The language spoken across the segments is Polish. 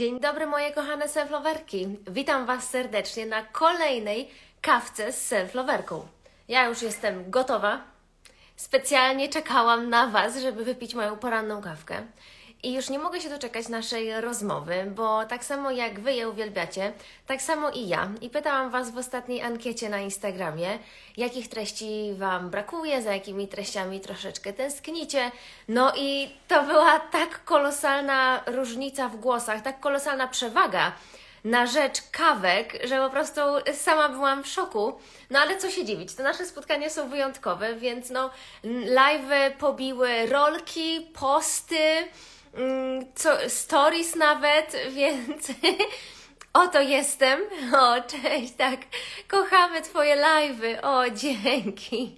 Dzień dobry moje kochane self-loverki. Witam Was serdecznie na kolejnej kawce z self-loverką. Ja już jestem gotowa. Specjalnie czekałam na Was, żeby wypić moją poranną kawkę. I już nie mogę się doczekać naszej rozmowy, bo tak samo jak Wy je uwielbiacie, tak samo i ja. I pytałam Was w ostatniej ankiecie na Instagramie, jakich treści Wam brakuje, za jakimi treściami troszeczkę tęsknicie. No i to była tak kolosalna różnica w głosach, tak kolosalna przewaga na rzecz kawek, że po prostu sama byłam w szoku. No ale co się dziwić, te nasze spotkania są wyjątkowe, więc live'y pobiły rolki, posty, stories nawet, więc oto jestem. O, cześć, tak, kochamy Twoje live'y, o, dzięki.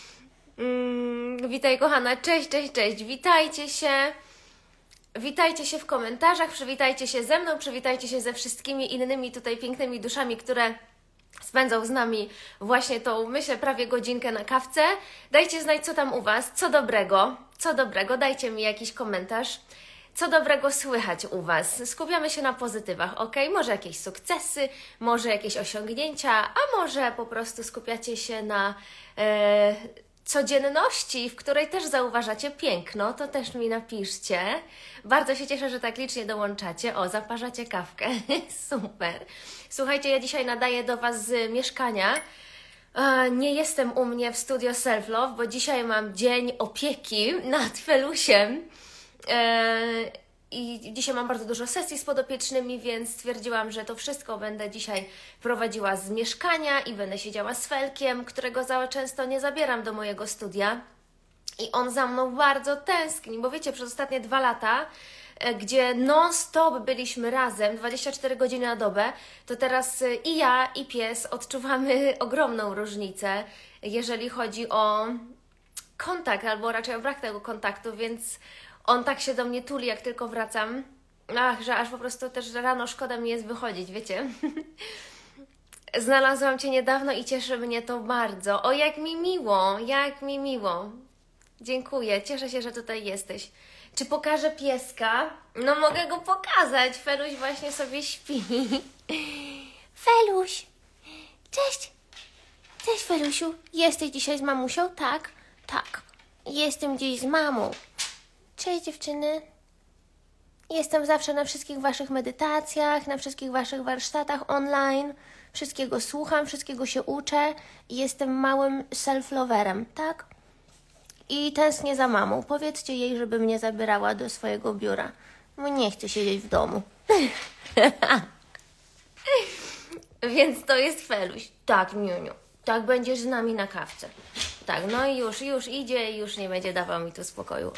Witaj kochana, cześć, witajcie się. Witajcie się w komentarzach, przywitajcie się ze mną, przywitajcie się ze wszystkimi innymi tutaj pięknymi duszami, które spędzą z nami właśnie tą, myślę, prawie godzinkę na kawce. Dajcie znać, co tam u Was, co dobrego, dajcie mi jakiś komentarz. Co dobrego słychać u Was? Skupiamy się na pozytywach, ok? Może jakieś sukcesy, może jakieś osiągnięcia, a może po prostu skupiacie się na codzienności, w której też zauważacie piękno, to też mi napiszcie. Bardzo się cieszę, że tak licznie dołączacie. O, zaparzacie kawkę. Super. Słuchajcie, ja dzisiaj nadaję do Was z mieszkania. Nie jestem u mnie w studio Self Love, bo dzisiaj mam dzień opieki nad Felusiem. I dzisiaj mam bardzo dużo sesji z podopiecznymi, więc stwierdziłam, że to wszystko będę dzisiaj prowadziła z mieszkania i będę siedziała z Felkiem, którego za często nie zabieram do mojego studia. I on za mną bardzo tęskni, bo wiecie, przez ostatnie 2 lata, gdzie non-stop byliśmy razem, 24 godziny na dobę, to teraz i ja, i pies odczuwamy ogromną różnicę, jeżeli chodzi o kontakt, albo raczej o brak tego kontaktu, więc on tak się do mnie tuli, jak tylko wracam. Ach, że aż po prostu też rano szkoda mi jest wychodzić, wiecie. Znalazłam Cię niedawno i cieszy mnie to bardzo. O, jak mi miło, jak mi miło. Dziękuję, cieszę się, że tutaj jesteś. Czy pokażę pieska? No mogę go pokazać. Feluś właśnie sobie śpi. Feluś! Cześć! Cześć, Felusiu. Jesteś dzisiaj z mamusią? Tak? Tak. Jestem dziś z mamą. Cześć dziewczyny. Jestem zawsze na wszystkich Waszych medytacjach, na wszystkich Waszych warsztatach online. Wszystkiego słucham, wszystkiego się uczę i jestem małym self-loverem, tak? I tęsknię za mamą. Powiedzcie jej, żeby mnie zabierała do swojego biura, bo nie chcę siedzieć w domu. Więc to jest Feluś. Tak, Miuniu. Tak, będziesz z nami na kawce. Tak, no i już idzie i już nie będzie dawał mi tu spokoju.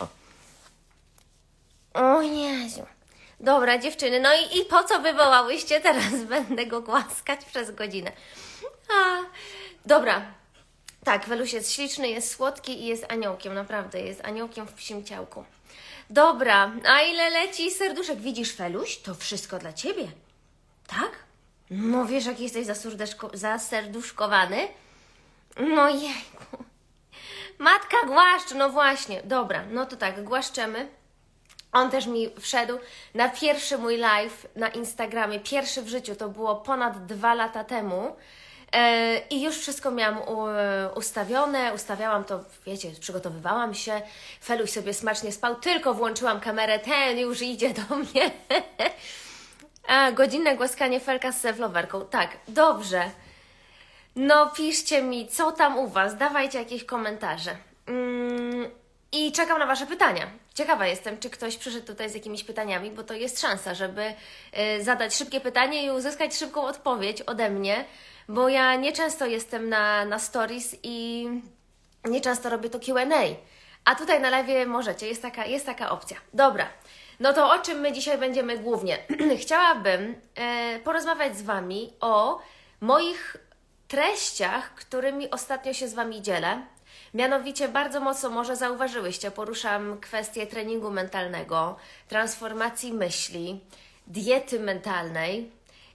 O Jezu. Dobra, dziewczyny, no i po co wywołałyście? Teraz będę go głaskać przez godzinę. Dobra. Tak, Feluś jest śliczny, jest słodki i jest aniołkiem. Naprawdę, jest aniołkiem w psim ciałku. Dobra, a ile leci serduszek? Widzisz, Feluś? To wszystko dla Ciebie. Tak? No wiesz, jak jesteś zaserduszkowany? No jejku. Matka głaszcz, no właśnie. Dobra, no to tak, głaszczemy. On też mi wszedł na pierwszy mój live na Instagramie, pierwszy w życiu, to było ponad 2 lata temu i już wszystko miałam ustawiałam to, wiecie, przygotowywałam się, Feluś sobie smacznie spał, tylko włączyłam kamerę, ten już idzie do mnie. Godzinne głaskanie Felka z self-loverką, tak, dobrze. No piszcie mi, co tam u Was, dawajcie jakieś komentarze. I czekam na Wasze pytania. Ciekawa jestem, czy ktoś przyszedł tutaj z jakimiś pytaniami, bo to jest szansa, żeby zadać szybkie pytanie i uzyskać szybką odpowiedź ode mnie, bo ja nieczęsto jestem na stories i nieczęsto robię to Q&A. A tutaj na live możecie, jest taka opcja. Dobra, no to o czym my dzisiaj będziemy głównie? Chciałabym porozmawiać z Wami o moich treściach, którymi ostatnio się z Wami dzielę. Mianowicie bardzo mocno może zauważyłyście, poruszam kwestię treningu mentalnego, transformacji myśli, diety mentalnej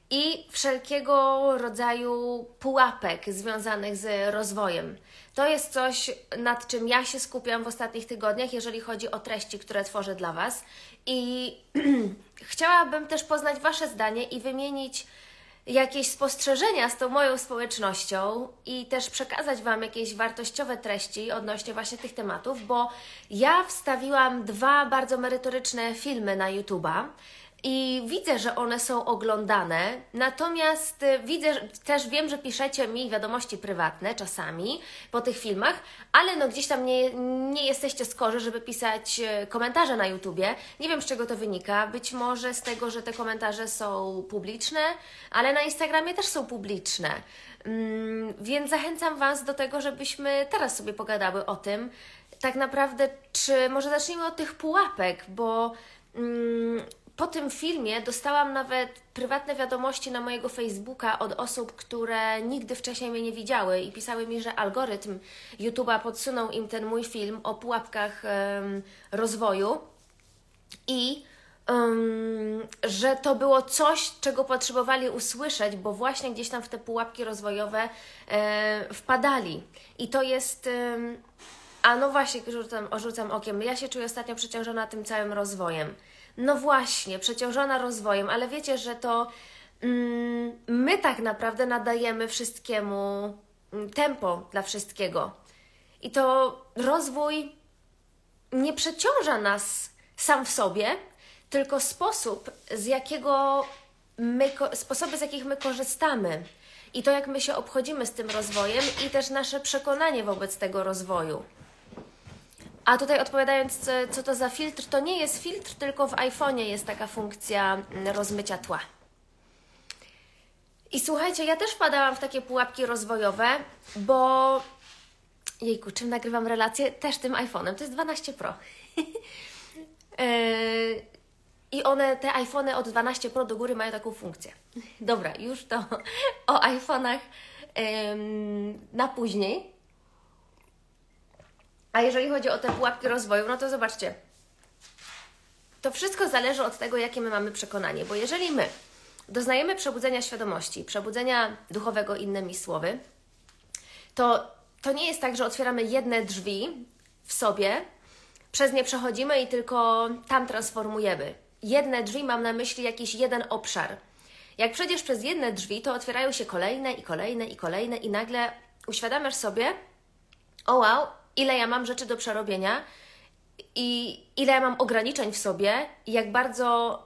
i wszelkiego rodzaju pułapek związanych z rozwojem. To jest coś, nad czym ja się skupiam w ostatnich tygodniach, jeżeli chodzi o treści, które tworzę dla Was. I chciałabym też poznać Wasze zdanie i wymienić jakieś spostrzeżenia z tą moją społecznością i też przekazać Wam jakieś wartościowe treści odnośnie właśnie tych tematów, bo ja wstawiłam 2 bardzo merytoryczne filmy na YouTube'a i widzę, że one są oglądane, natomiast też wiem, że piszecie mi wiadomości prywatne czasami po tych filmach, ale no gdzieś tam nie jesteście skorzy, żeby pisać komentarze na YouTubie. Nie wiem, z czego to wynika. Być może z tego, że te komentarze są publiczne, ale na Instagramie też są publiczne. Więc zachęcam Was do tego, żebyśmy teraz sobie pogadały o tym. Tak naprawdę, czy może zacznijmy od tych pułapek, bo po tym filmie dostałam nawet prywatne wiadomości na mojego Facebooka od osób, które nigdy wcześniej mnie nie widziały i pisały mi, że algorytm YouTube'a podsunął im ten mój film o pułapkach rozwoju i że to było coś, czego potrzebowali usłyszeć, bo właśnie gdzieś tam w te pułapki rozwojowe wpadali. I to jest... A no właśnie, rzucam okiem, ja się czuję ostatnio przeciążona tym całym rozwojem. No właśnie, przeciążona rozwojem, ale wiecie, że to my tak naprawdę nadajemy wszystkiemu tempo dla wszystkiego. I to rozwój nie przeciąża nas sam w sobie, tylko sposoby, z jakich my korzystamy. I to, jak my się obchodzimy z tym rozwojem i też nasze przekonanie wobec tego rozwoju. A tutaj odpowiadając, co to za filtr, to nie jest filtr, tylko w iPhone'ie jest taka funkcja rozmycia tła. I słuchajcie, ja też wpadałam w takie pułapki rozwojowe, bo... Jejku, czym nagrywam relacje? Też tym iPhone'em, to jest 12 Pro. I te iPhone'y od 12 Pro do góry mają taką funkcję. Dobra, już to o iPhone'ach na później. A jeżeli chodzi o te pułapki rozwoju, no to zobaczcie, to wszystko zależy od tego, jakie my mamy przekonanie, bo jeżeli my doznajemy przebudzenia świadomości, przebudzenia duchowego, innymi słowy, to nie jest tak, że otwieramy jedne drzwi w sobie, przez nie przechodzimy i tylko tam transformujemy. Jedne drzwi, mam na myśli jakiś jeden obszar. Jak przejdziesz przez jedne drzwi, to otwierają się kolejne i kolejne i kolejne i nagle uświadamiasz sobie, o wow, ile ja mam rzeczy do przerobienia i ile ja mam ograniczeń w sobie i jak bardzo,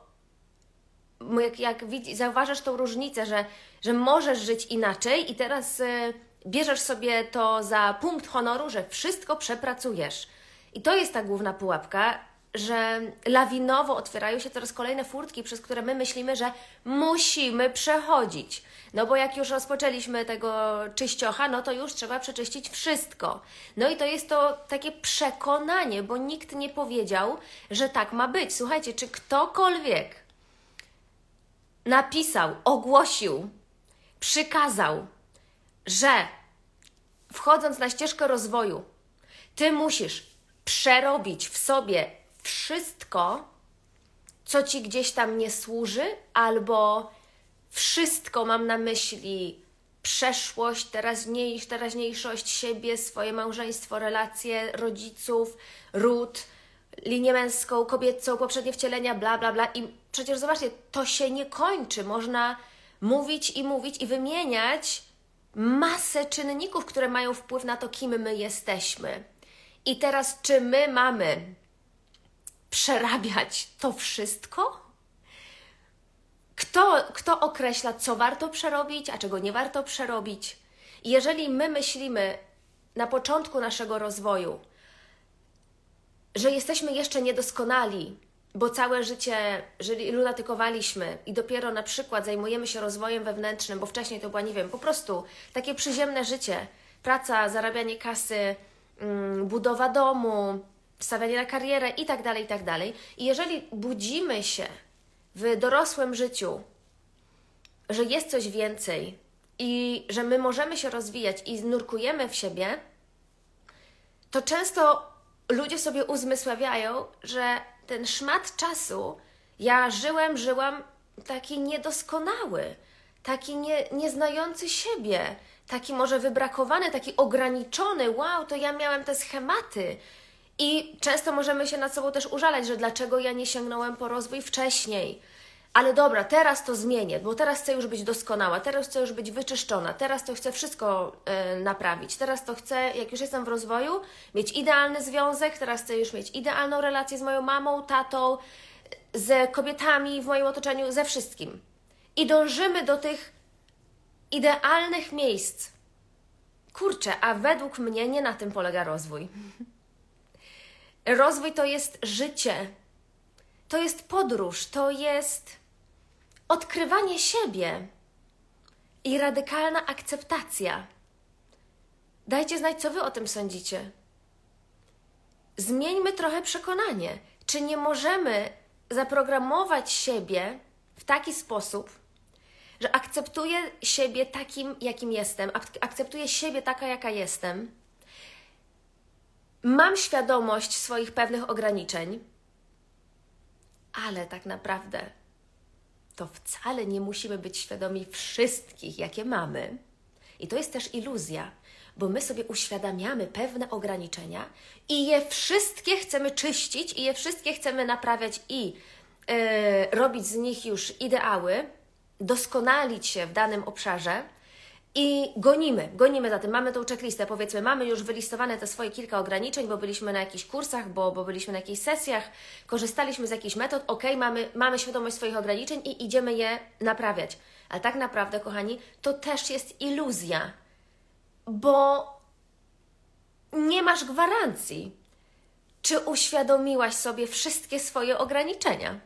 zauważasz tą różnicę, że możesz żyć inaczej i teraz bierzesz sobie to za punkt honoru, że wszystko przepracujesz. I to jest ta główna pułapka, że lawinowo otwierają się coraz kolejne furtki, przez które my myślimy, że musimy przechodzić. No bo jak już rozpoczęliśmy tego czyściocha, no to już trzeba przeczyścić wszystko. No i to jest to takie przekonanie, bo nikt nie powiedział, że tak ma być. Słuchajcie, czy ktokolwiek napisał, ogłosił, przykazał, że wchodząc na ścieżkę rozwoju, Ty musisz przerobić w sobie wszystko, co Ci gdzieś tam nie służy, albo wszystko, mam na myśli przeszłość, teraźniejszość siebie, swoje małżeństwo, relacje rodziców, ród, linię męską, kobiecą, poprzednie wcielenia, bla, bla, bla. I przecież zobaczcie, to się nie kończy. Można mówić i wymieniać masę czynników, które mają wpływ na to, kim my jesteśmy. I teraz, czy my mamy przerabiać to wszystko? Kto określa, co warto przerobić, a czego nie warto przerobić? I jeżeli my myślimy na początku naszego rozwoju, że jesteśmy jeszcze niedoskonali, bo całe życie lunatykowaliśmy i dopiero na przykład zajmujemy się rozwojem wewnętrznym, bo wcześniej to była, nie wiem, po prostu takie przyziemne życie, praca, zarabianie kasy, budowa domu, stawianie na karierę i tak dalej, i tak dalej. I jeżeli budzimy się w dorosłym życiu, że jest coś więcej i że my możemy się rozwijać i nurkujemy w siebie, to często ludzie sobie uzmysławiają, że ten szmat czasu ja żyłam taki niedoskonały, taki nieznający siebie, taki może wybrakowany, taki ograniczony. Wow, to ja miałem te schematy. I często możemy się nad sobą też użalać, że dlaczego ja nie sięgnąłem po rozwój wcześniej. Ale dobra, teraz to zmienię, bo teraz chcę już być doskonała, teraz chcę już być wyczyszczona, teraz to chcę wszystko naprawić, teraz to chcę, jak już jestem w rozwoju, mieć idealny związek, teraz chcę już mieć idealną relację z moją mamą, tatą, z kobietami w moim otoczeniu, ze wszystkim. I dążymy do tych idealnych miejsc. Kurczę, a według mnie nie na tym polega rozwój. Rozwój to jest życie, to jest podróż, to jest odkrywanie siebie i radykalna akceptacja. Dajcie znać, co Wy o tym sądzicie. Zmieńmy trochę przekonanie. Czy nie możemy zaprogramować siebie w taki sposób, że akceptuję siebie takim, jakim jestem, akceptuję siebie taka, jaka jestem, mam świadomość swoich pewnych ograniczeń, ale tak naprawdę to wcale nie musimy być świadomi wszystkich, jakie mamy. I to jest też iluzja, bo my sobie uświadamiamy pewne ograniczenia i je wszystkie chcemy czyścić i je wszystkie chcemy naprawiać i robić z nich już ideały, doskonalić się w danym obszarze i gonimy za tym. Mamy tą checklistę, powiedzmy, mamy już wylistowane te swoje kilka ograniczeń, bo byliśmy na jakichś kursach, bo byliśmy na jakichś sesjach, korzystaliśmy z jakichś metod, mamy świadomość swoich ograniczeń i idziemy je naprawiać. Ale tak naprawdę, kochani, to też jest iluzja, bo nie masz gwarancji, czy uświadomiłaś sobie wszystkie swoje ograniczenia.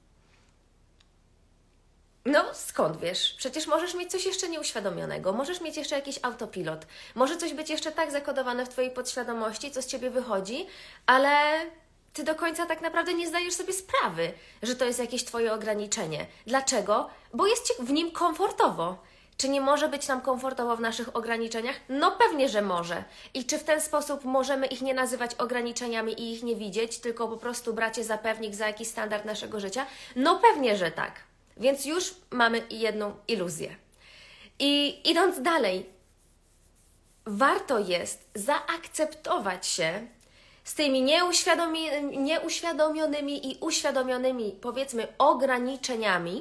No, skąd wiesz? Przecież możesz mieć coś jeszcze nieuświadomionego, możesz mieć jeszcze jakiś autopilot, może coś być jeszcze tak zakodowane w Twojej podświadomości, co z Ciebie wychodzi, ale Ty do końca tak naprawdę nie zdajesz sobie sprawy, że to jest jakieś Twoje ograniczenie. Dlaczego? Bo jest Ci w nim komfortowo. Czy nie może być nam komfortowo w naszych ograniczeniach? No pewnie, że może. I czy w ten sposób możemy ich nie nazywać ograniczeniami i ich nie widzieć, tylko po prostu brać je za pewnik, za jakiś standard naszego życia? No pewnie, że tak. Więc już mamy jedną iluzję. I idąc dalej, warto jest zaakceptować się z tymi nieuświadomionymi i uświadomionymi, powiedzmy, ograniczeniami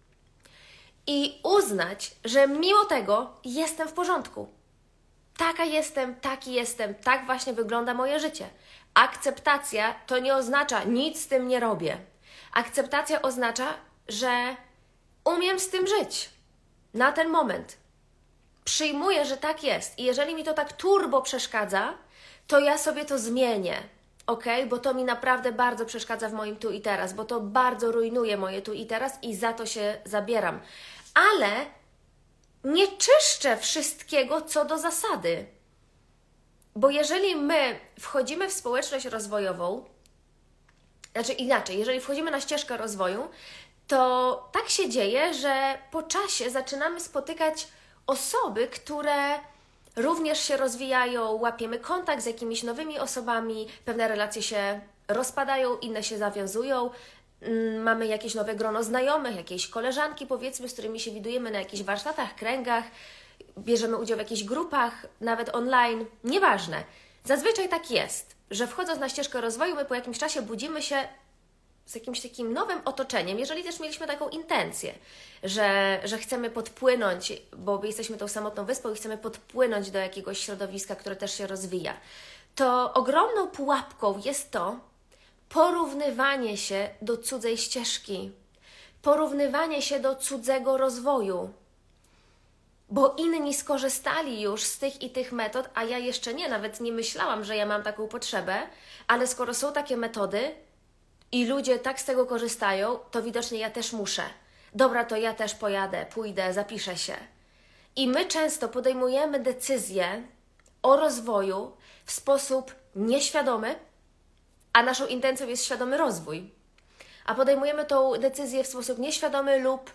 i uznać, że mimo tego jestem w porządku. Taka jestem, taki jestem, tak właśnie wygląda moje życie. Akceptacja to nie oznacza nic z tym nie robię. Akceptacja oznacza, że umiem z tym żyć na ten moment. Przyjmuję, że tak jest i jeżeli mi to tak turbo przeszkadza, to ja sobie to zmienię, ok? Bo to mi naprawdę bardzo przeszkadza w moim tu i teraz, bo to bardzo rujnuje moje tu i teraz i za to się zabieram. Ale nie czyszczę wszystkiego co do zasady. Bo jeżeli my wchodzimy w społeczność rozwojową, znaczy inaczej, jeżeli wchodzimy na ścieżkę rozwoju, to tak się dzieje, że po czasie zaczynamy spotykać osoby, które również się rozwijają, łapiemy kontakt z jakimiś nowymi osobami, pewne relacje się rozpadają, inne się zawiązują, mamy jakieś nowe grono znajomych, jakieś koleżanki, powiedzmy, z którymi się widujemy na jakichś warsztatach, kręgach, bierzemy udział w jakichś grupach, nawet online, nieważne. Zazwyczaj tak jest, że wchodząc na ścieżkę rozwoju, my po jakimś czasie budzimy się z jakimś takim nowym otoczeniem, jeżeli też mieliśmy taką intencję, że chcemy podpłynąć, bo jesteśmy tą samotną wyspą i chcemy podpłynąć do jakiegoś środowiska, które też się rozwija, to ogromną pułapką jest to porównywanie się do cudzej ścieżki, porównywanie się do cudzego rozwoju, bo inni skorzystali już z tych i tych metod, a ja jeszcze nie, nawet nie myślałam, że ja mam taką potrzebę, ale skoro są takie metody, i ludzie tak z tego korzystają, to widocznie ja też muszę. Dobra, to ja też pojadę, pójdę, zapiszę się. I my często podejmujemy decyzje o rozwoju w sposób nieświadomy, a naszą intencją jest świadomy rozwój. A podejmujemy tą decyzję w sposób nieświadomy lub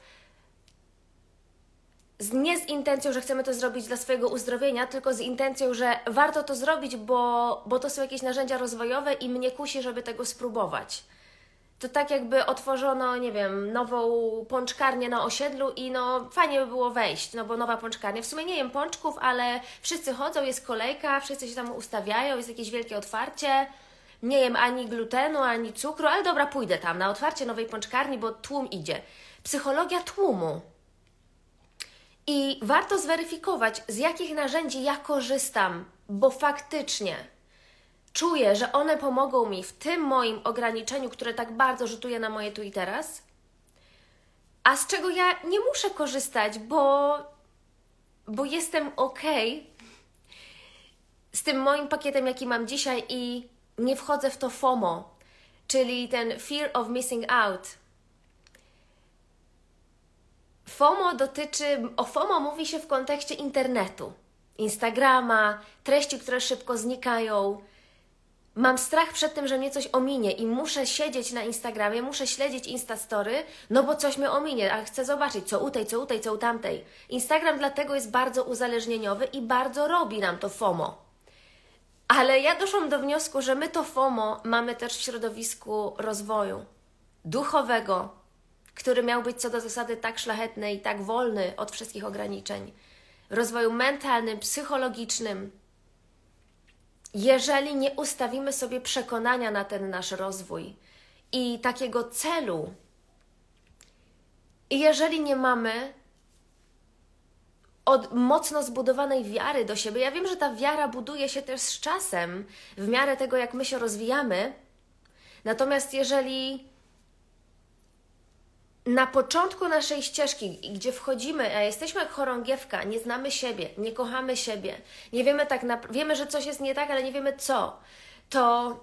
nie z intencją, że chcemy to zrobić dla swojego uzdrowienia, tylko z intencją, że warto to zrobić, bo to są jakieś narzędzia rozwojowe i mnie kusi, żeby tego spróbować. to tak jakby otworzono, nie wiem, nową pączkarnię na osiedlu i no fajnie by było wejść, no bo nowa pączkarnia. W sumie nie jem pączków, ale wszyscy chodzą, jest kolejka, wszyscy się tam ustawiają, jest jakieś wielkie otwarcie. Nie jem ani glutenu, ani cukru, ale dobra, pójdę tam na otwarcie nowej pączkarni, bo tłum idzie. Psychologia tłumu. I warto zweryfikować, z jakich narzędzi ja korzystam, bo faktycznie czuję, że one pomogą mi w tym moim ograniczeniu, które tak bardzo rzutuje na moje tu i teraz, a z czego ja nie muszę korzystać, bo jestem okej z tym moim pakietem, jaki mam dzisiaj i nie wchodzę w to FOMO, czyli ten fear of missing out. O FOMO mówi się w kontekście internetu, Instagrama, treści, które szybko znikają. Mam strach przed tym, że mnie coś ominie i muszę siedzieć na Instagramie, muszę śledzić Instastory, no bo coś mnie ominie, a chcę zobaczyć, co u tej, co u tej, co u tamtej. Instagram dlatego jest bardzo uzależnieniowy i bardzo robi nam to FOMO. Ale ja doszłam do wniosku, że my to FOMO mamy też w środowisku rozwoju duchowego, który miał być co do zasady tak szlachetny i tak wolny od wszystkich ograniczeń. Rozwoju mentalnym, psychologicznym. Jeżeli nie ustawimy sobie przekonania na ten nasz rozwój i takiego celu, i jeżeli nie mamy od mocno zbudowanej wiary do siebie, ja wiem, że ta wiara buduje się też z czasem, w miarę tego, jak my się rozwijamy, natomiast jeżeli na początku naszej ścieżki, gdzie wchodzimy, a jesteśmy jak chorągiewka, nie znamy siebie, nie kochamy siebie, nie wiemy wiemy, że coś jest nie tak, ale nie wiemy co, to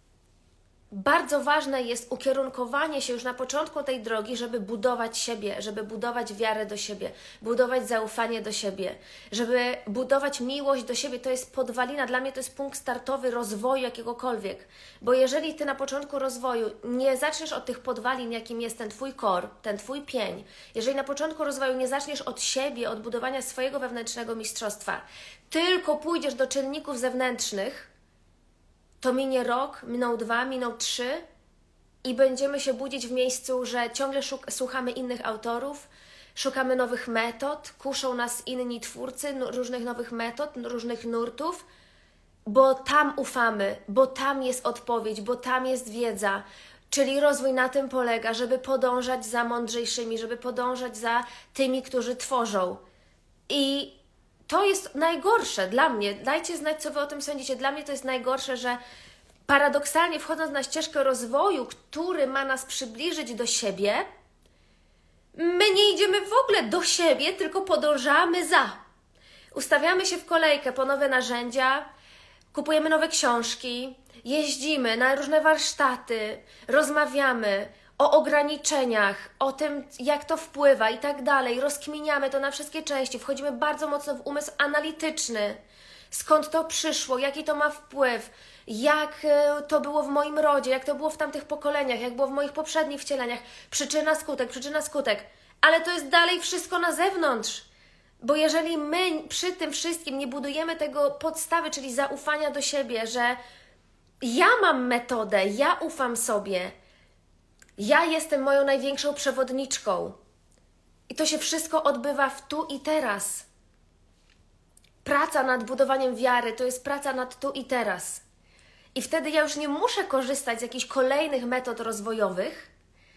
bardzo ważne jest ukierunkowanie się już na początku tej drogi, żeby budować siebie, żeby budować wiarę do siebie, budować zaufanie do siebie, żeby budować miłość do siebie. To jest podwalina, dla mnie to jest punkt startowy rozwoju jakiegokolwiek. Bo jeżeli Ty na początku rozwoju nie zaczniesz od tych podwalin, jakim jest ten Twój core, ten Twój pień, jeżeli na początku rozwoju nie zaczniesz od siebie, od budowania swojego wewnętrznego mistrzostwa, tylko pójdziesz do czynników zewnętrznych, to minie rok, minął 2, minął 3 i będziemy się budzić w miejscu, że ciągle słuchamy innych autorów, szukamy nowych metod, kuszą nas inni twórcy różnych nowych metod, różnych nurtów, bo tam ufamy, bo tam jest odpowiedź, bo tam jest wiedza. Czyli rozwój na tym polega, żeby podążać za mądrzejszymi, żeby podążać za tymi, którzy tworzą. I to jest najgorsze dla mnie. Dajcie znać, co Wy o tym sądzicie. Dla mnie to jest najgorsze, że paradoksalnie wchodząc na ścieżkę rozwoju, który ma nas przybliżyć do siebie, my nie idziemy w ogóle do siebie, tylko podążamy za. Ustawiamy się w kolejkę po nowe narzędzia, kupujemy nowe książki, jeździmy na różne warsztaty, rozmawiamy o ograniczeniach, o tym, jak to wpływa i tak dalej. Rozkminiamy to na wszystkie części, wchodzimy bardzo mocno w umysł analityczny. Skąd to przyszło, jaki to ma wpływ, jak to było w moim rodzie, jak to było w tamtych pokoleniach, jak było w moich poprzednich wcieleniach. Przyczyna, skutek. Ale to jest dalej wszystko na zewnątrz. Bo jeżeli my przy tym wszystkim nie budujemy tego podstawy, czyli zaufania do siebie, że ja mam metodę, ja ufam sobie, ja jestem moją największą przewodniczką i to się wszystko odbywa w tu i teraz. Praca nad budowaniem wiary to jest praca nad tu i teraz. I wtedy ja już nie muszę korzystać z jakichś kolejnych metod rozwojowych,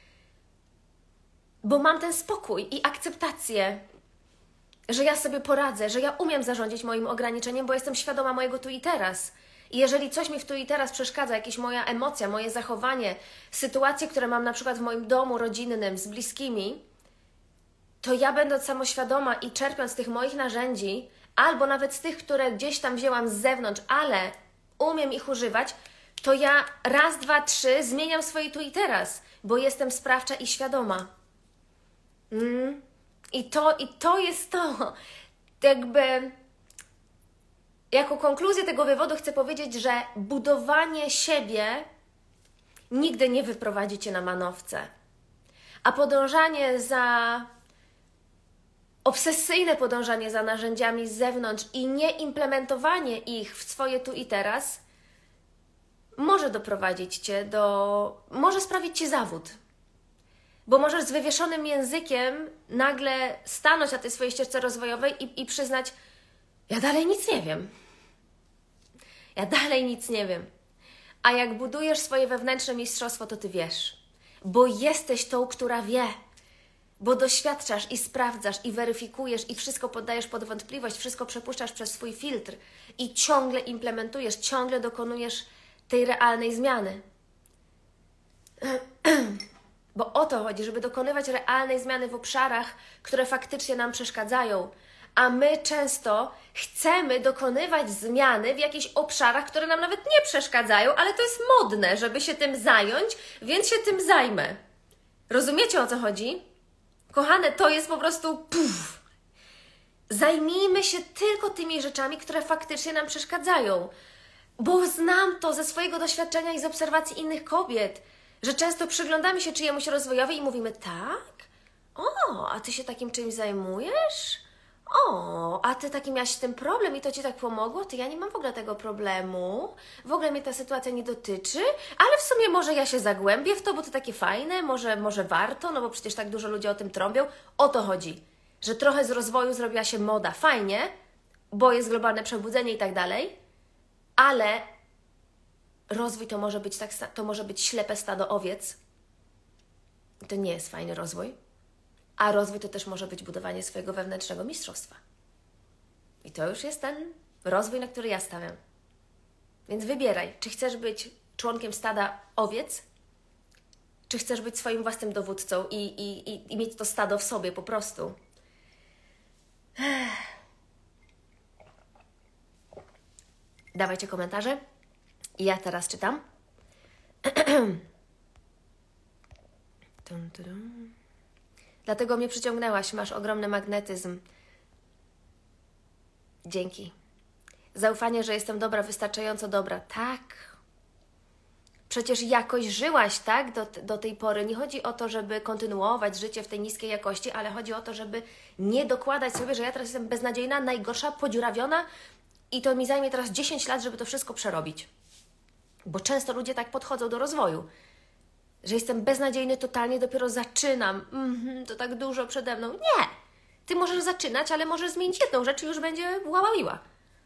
bo mam ten spokój i akceptację, że ja sobie poradzę, że ja umiem zarządzić moim ograniczeniem, bo jestem świadoma mojego tu i teraz. I jeżeli coś mi w tu i teraz przeszkadza, jakaś moja emocja, moje zachowanie, sytuacje, które mam na przykład w moim domu rodzinnym, z bliskimi, to ja będąc samoświadoma i czerpiąc z tych moich narzędzi, albo nawet z tych, które gdzieś tam wzięłam z zewnątrz, ale umiem ich używać, to ja raz, dwa, trzy zmieniam swoje tu i teraz, bo jestem sprawcza i świadoma. I to jest to. Jakby jako konkluzję tego wywodu chcę powiedzieć, że budowanie siebie nigdy nie wyprowadzi Cię na manowce. A obsesyjne podążanie za narzędziami z zewnątrz i nieimplementowanie ich w swoje tu i teraz może doprowadzić Cię może sprawić Ci zawód. Bo możesz z wywieszonym językiem nagle stanąć na tej swojej ścieżce rozwojowej i przyznać, ja dalej nic nie wiem. Ja dalej nic nie wiem. A jak budujesz swoje wewnętrzne mistrzostwo, to Ty wiesz. Bo jesteś tą, która wie. Bo doświadczasz i sprawdzasz i weryfikujesz i wszystko poddajesz pod wątpliwość, wszystko przepuszczasz przez swój filtr i ciągle implementujesz, ciągle dokonujesz tej realnej zmiany. Bo o to chodzi, żeby dokonywać realnej zmiany w obszarach, które faktycznie nam przeszkadzają. A my często chcemy dokonywać zmiany w jakichś obszarach, które nam nawet nie przeszkadzają, ale to jest modne, żeby się tym zająć, więc się tym zajmę. Rozumiecie, o co chodzi? Kochane, to jest po prostu Zajmijmy się tylko tymi rzeczami, które faktycznie nam przeszkadzają. Bo znam to ze swojego doświadczenia i z obserwacji innych kobiet, że często przyglądamy się czyjemuś rozwojowi i mówimy, tak? O, a Ty się takim czymś zajmujesz? O, a Ty taki miałaś z tym problem i to Ci tak pomogło? Ty, ja nie mam w ogóle tego problemu, w ogóle mnie ta sytuacja nie dotyczy, ale w sumie może ja się zagłębię w to, bo to takie fajne, może warto, no bo przecież tak dużo ludzi o tym trąbią. O to chodzi, że trochę z rozwoju zrobiła się moda, fajnie, bo jest globalne przebudzenie i tak dalej, ale rozwój to może być ślepe stado owiec. To nie jest fajny rozwój. A rozwój to też może być budowanie swojego wewnętrznego mistrzostwa. I to już jest ten rozwój, na który ja stawiam. Więc wybieraj, czy chcesz być członkiem stada owiec, czy chcesz być swoim własnym dowódcą i mieć to stado w sobie po prostu. Dawajcie komentarze. Ja teraz czytam. Dlatego mnie przyciągnęłaś, masz ogromny magnetyzm. Dzięki. Zaufanie, że jestem dobra, wystarczająco dobra. Tak. Przecież jakoś żyłaś, tak? Do tej pory. Nie chodzi o to, żeby kontynuować życie w tej niskiej jakości, ale chodzi o to, żeby nie dokładać sobie, że ja teraz jestem beznadziejna, najgorsza, podziurawiona i to mi zajmie teraz 10 lat, żeby to wszystko przerobić. Bo często ludzie tak podchodzą do rozwoju. Że jestem beznadziejny totalnie, dopiero zaczynam. To tak dużo przede mną. Nie! Ty możesz zaczynać, ale możesz zmienić jedną rzecz i już będzie łaławiła.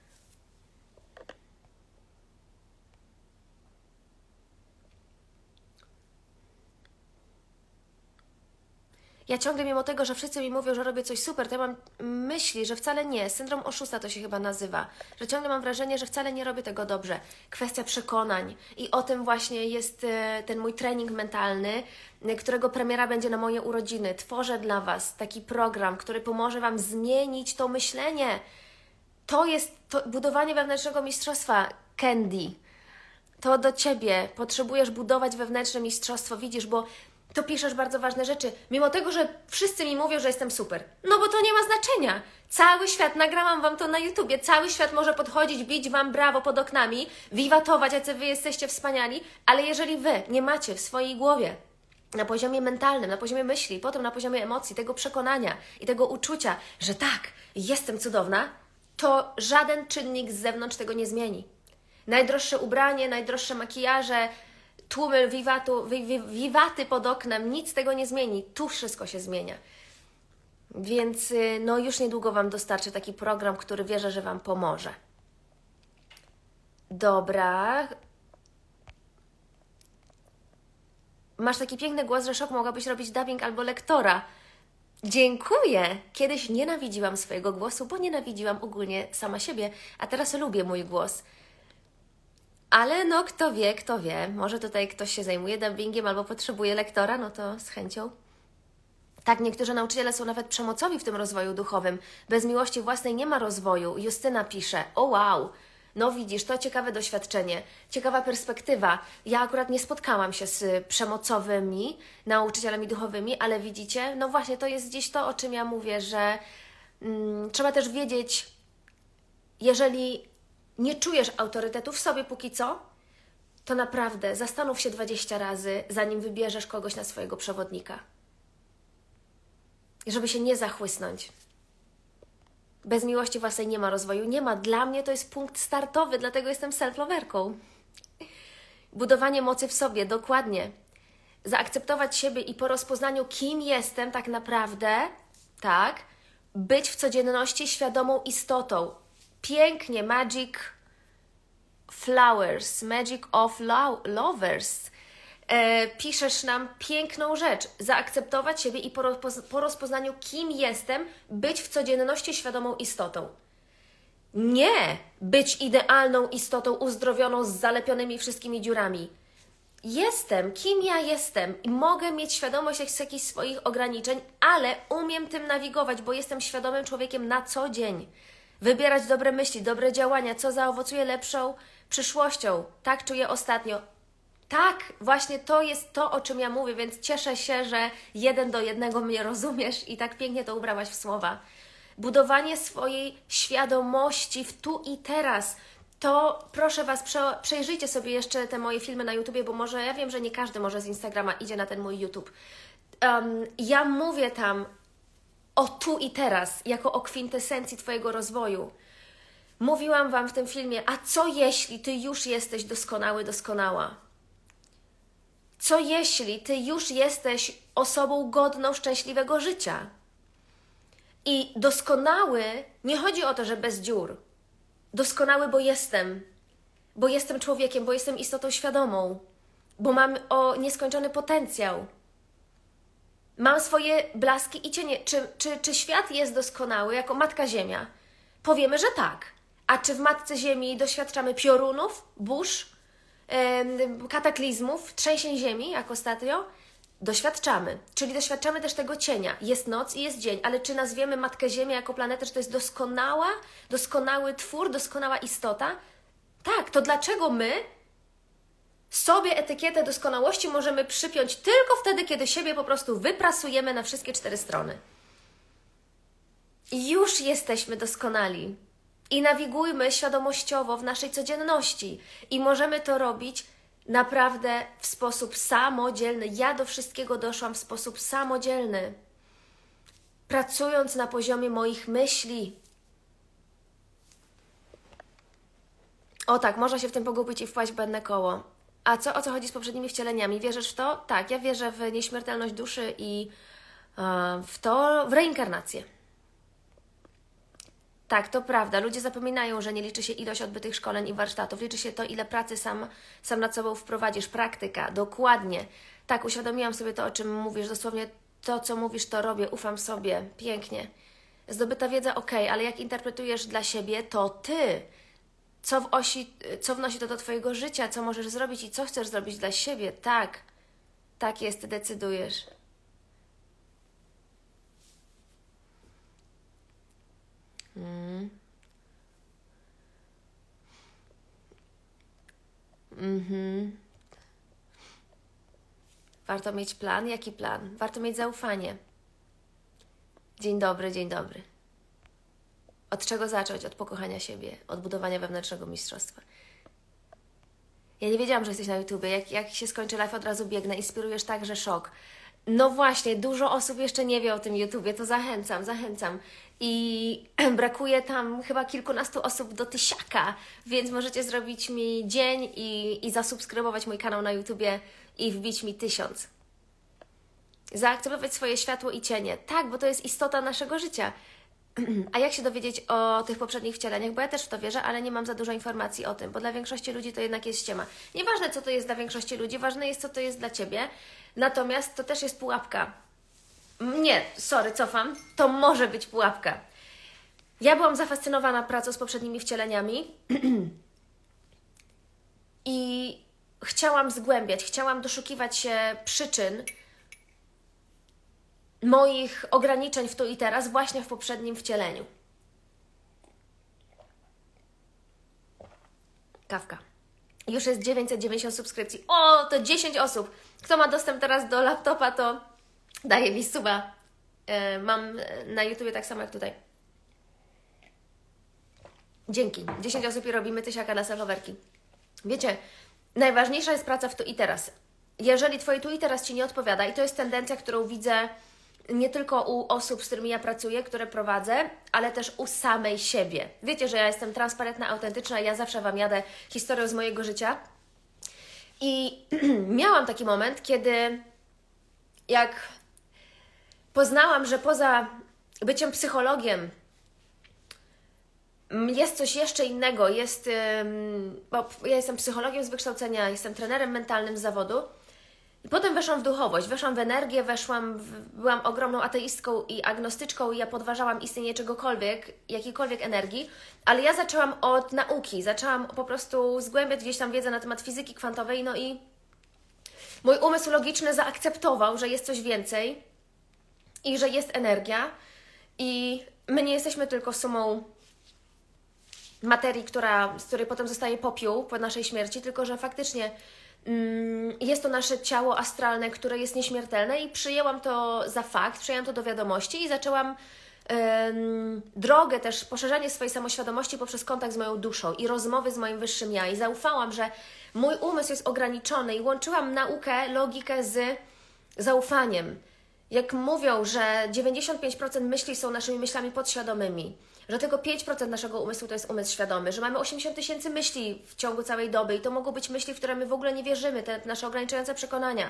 Ja ciągle mimo tego, że wszyscy mi mówią, że robię coś super, to ja mam myśli, że wcale nie. Syndrom oszusta to się chyba nazywa. Że ciągle mam wrażenie, że wcale nie robię tego dobrze. Kwestia przekonań. I o tym właśnie jest ten mój trening mentalny, którego premiera będzie na moje urodziny. Tworzę dla Was taki program, który pomoże Wam zmienić to myślenie. To jest to budowanie wewnętrznego mistrzostwa. Candy. To do Ciebie. Potrzebujesz budować wewnętrzne mistrzostwo. Widzisz, bo to piszesz bardzo ważne rzeczy, mimo tego, że wszyscy mi mówią, że jestem super. No bo to nie ma znaczenia. Cały świat, nagrałam Wam to na YouTubie, cały świat może podchodzić, bić Wam brawo pod oknami, wiwatować, jacy Wy jesteście wspaniali, ale jeżeli Wy nie macie w swojej głowie na poziomie mentalnym, na poziomie myśli, potem na poziomie emocji, tego przekonania i tego uczucia, że tak, jestem cudowna, to żaden czynnik z zewnątrz tego nie zmieni. Najdroższe ubranie, najdroższe makijaże, tłumy wiwaty pod oknem, nic tego nie zmieni. Tu wszystko się zmienia. Więc no już niedługo Wam dostarczę taki program, który wierzę, że Wam pomoże. Dobra. Masz taki piękny głos, że szok, mogłabyś robić dubbing albo lektora. Dziękuję! Kiedyś nienawidziłam swojego głosu, bo nienawidziłam ogólnie sama siebie, a teraz lubię mój głos. Ale no kto wie, może tutaj ktoś się zajmuje dubbingiem albo potrzebuje lektora, no to z chęcią. Tak, niektórzy nauczyciele są nawet przemocowi w tym rozwoju duchowym. Bez miłości własnej nie ma rozwoju. Justyna pisze, o wow, no widzisz, to ciekawe doświadczenie, ciekawa perspektywa. Ja akurat nie spotkałam się z przemocowymi nauczycielami duchowymi, ale widzicie, no właśnie to jest gdzieś to, o czym ja mówię, że trzeba też wiedzieć, jeżeli nie czujesz autorytetu w sobie póki co, to naprawdę zastanów się 20 razy, zanim wybierzesz kogoś na swojego przewodnika. Żeby się nie zachłysnąć. Bez miłości własnej nie ma rozwoju. Nie ma. Dla mnie to jest punkt startowy, dlatego jestem self-loverką. Budowanie mocy w sobie, dokładnie. Zaakceptować siebie i po rozpoznaniu, kim jestem tak naprawdę, tak, być w codzienności świadomą istotą. Pięknie, Magic Flowers, Magic of Lovers. Piszesz nam piękną rzecz. Zaakceptować siebie i po rozpoznaniu, kim jestem, być w codzienności świadomą istotą. Nie być idealną istotą uzdrowioną z zalepionymi wszystkimi dziurami. Jestem, kim ja jestem i mogę mieć świadomość jakichś swoich ograniczeń, ale umiem tym nawigować, bo jestem świadomym człowiekiem na co dzień. Wybierać dobre myśli, dobre działania, co zaowocuje lepszą przyszłością. Tak czuję ostatnio. Tak, właśnie to jest to, o czym ja mówię, więc cieszę się, że 1:1 mnie rozumiesz i tak pięknie to ubrałaś w słowa. Budowanie swojej świadomości w tu i teraz. To proszę Was, przejrzyjcie sobie jeszcze te moje filmy na YouTubie, bo może, ja wiem, że nie każdy może z Instagrama idzie na ten mój YouTube. Ja mówię tam o tu i teraz, jako o kwintesencji Twojego rozwoju. Mówiłam Wam w tym filmie, a co jeśli Ty już jesteś doskonały, doskonała? Co jeśli Ty już jesteś osobą godną szczęśliwego życia? I doskonały nie chodzi o to, że bez dziur. Doskonały, bo jestem człowiekiem, bo jestem istotą świadomą, bo mam nieskończony potencjał. Mam swoje blaski i cienie. Czy świat jest doskonały jako Matka Ziemia? Powiemy, że tak. A czy w Matce Ziemi doświadczamy piorunów, burz, kataklizmów, trzęsień ziemi, jak ostatnio? Doświadczamy. Czyli doświadczamy też tego cienia. Jest noc i jest dzień, ale czy nazwiemy Matkę Ziemię jako planetę, że to jest doskonały twór, doskonała istota? Tak, to dlaczego my sobie etykietę doskonałości możemy przypiąć tylko wtedy, kiedy siebie po prostu wyprasujemy na wszystkie 4 strony? I już jesteśmy doskonali. I nawigujmy świadomościowo w naszej codzienności. I możemy to robić naprawdę w sposób samodzielny. Ja do wszystkiego doszłam w sposób samodzielny. Pracując na poziomie moich myśli. O tak, można się w tym pogubić i wpaść w błędne koło. A o co chodzi z poprzednimi wcieleniami? Wierzysz w to? Tak, ja wierzę w nieśmiertelność duszy i w reinkarnację. Tak, to prawda. Ludzie zapominają, że nie liczy się ilość odbytych szkoleń i warsztatów. Liczy się to, ile pracy sam nad sobą wprowadzisz. Praktyka, dokładnie. Tak, uświadomiłam sobie to, o czym mówisz. Dosłownie to, co mówisz, to robię. Ufam sobie. Pięknie. Zdobyta wiedza, okej, ale jak interpretujesz dla siebie, to Ty. Co wnosi to do Twojego życia? Co możesz zrobić i co chcesz zrobić dla siebie? Tak. Tak jest, Ty decydujesz. Warto mieć plan? Jaki plan? Warto mieć zaufanie. Dzień dobry, dzień dobry. Od czego zacząć? Od pokochania siebie, od budowania wewnętrznego mistrzostwa. Ja nie wiedziałam, że jesteś na YouTubie. Jak się skończy live, od razu biegnę. Inspirujesz tak, że szok. No właśnie, dużo osób jeszcze nie wie o tym YouTubie, to zachęcam. I brakuje tam chyba kilkunastu osób do 1000, więc możecie zrobić mi dzień i zasubskrybować mój kanał na YouTubie i wbić mi 1000. Zaakceptować swoje światło i cienie. Tak, bo to jest istota naszego życia. A jak się dowiedzieć o tych poprzednich wcieleniach? Bo ja też w to wierzę, ale nie mam za dużo informacji o tym, bo dla większości ludzi to jednak jest ściema. Nieważne, co to jest dla większości ludzi, ważne jest, co to jest dla Ciebie. Natomiast to też jest pułapka. Nie, cofam. To może być pułapka. Ja byłam zafascynowana pracą z poprzednimi wcieleniami i chciałam zgłębiać, chciałam doszukiwać się przyczyn moich ograniczeń w tu i teraz właśnie w poprzednim wcieleniu. Kawka. Już jest 990 subskrypcji. O, to 10 osób. Kto ma dostęp teraz do laptopa, to daje mi suba. Mam na YouTubie tak samo jak tutaj. Dzięki. 10 osób i robimy 1000 na self-loverki. Wiecie, najważniejsza jest praca w tu i teraz. Jeżeli Twoje tu i teraz Ci nie odpowiada, i to jest tendencja, którą widzę nie tylko u osób, z którymi ja pracuję, które prowadzę, ale też u samej siebie. Wiecie, że ja jestem transparentna, autentyczna i ja zawsze Wam jadę historią z mojego życia. I miałam taki moment, kiedy jak poznałam, że poza byciem psychologiem jest coś jeszcze innego, bo ja jestem psychologiem z wykształcenia, jestem trenerem mentalnym z zawodu i potem weszłam w duchowość, weszłam w energię, byłam ogromną ateistką i agnostyczką i ja podważałam istnienie czegokolwiek, jakiejkolwiek energii, ale ja zaczęłam od nauki, zaczęłam po prostu zgłębiać gdzieś tam wiedzę na temat fizyki kwantowej, no i mój umysł logiczny zaakceptował, że jest coś więcej i że jest energia i my nie jesteśmy tylko sumą materii, z której potem zostaje popiół po naszej śmierci, tylko że faktycznie jest to nasze ciało astralne, które jest nieśmiertelne i przyjęłam to za fakt, przyjęłam to do wiadomości i zaczęłam drogę też, poszerzanie swojej samoświadomości poprzez kontakt z moją duszą i rozmowy z moim wyższym ja i zaufałam, że mój umysł jest ograniczony i łączyłam naukę, logikę z zaufaniem. Jak mówią, że 95% myśli są naszymi myślami podświadomymi, że tylko 5% naszego umysłu to jest umysł świadomy, że mamy 80 000 myśli w ciągu całej doby i to mogą być myśli, w które my w ogóle nie wierzymy, te nasze ograniczające przekonania,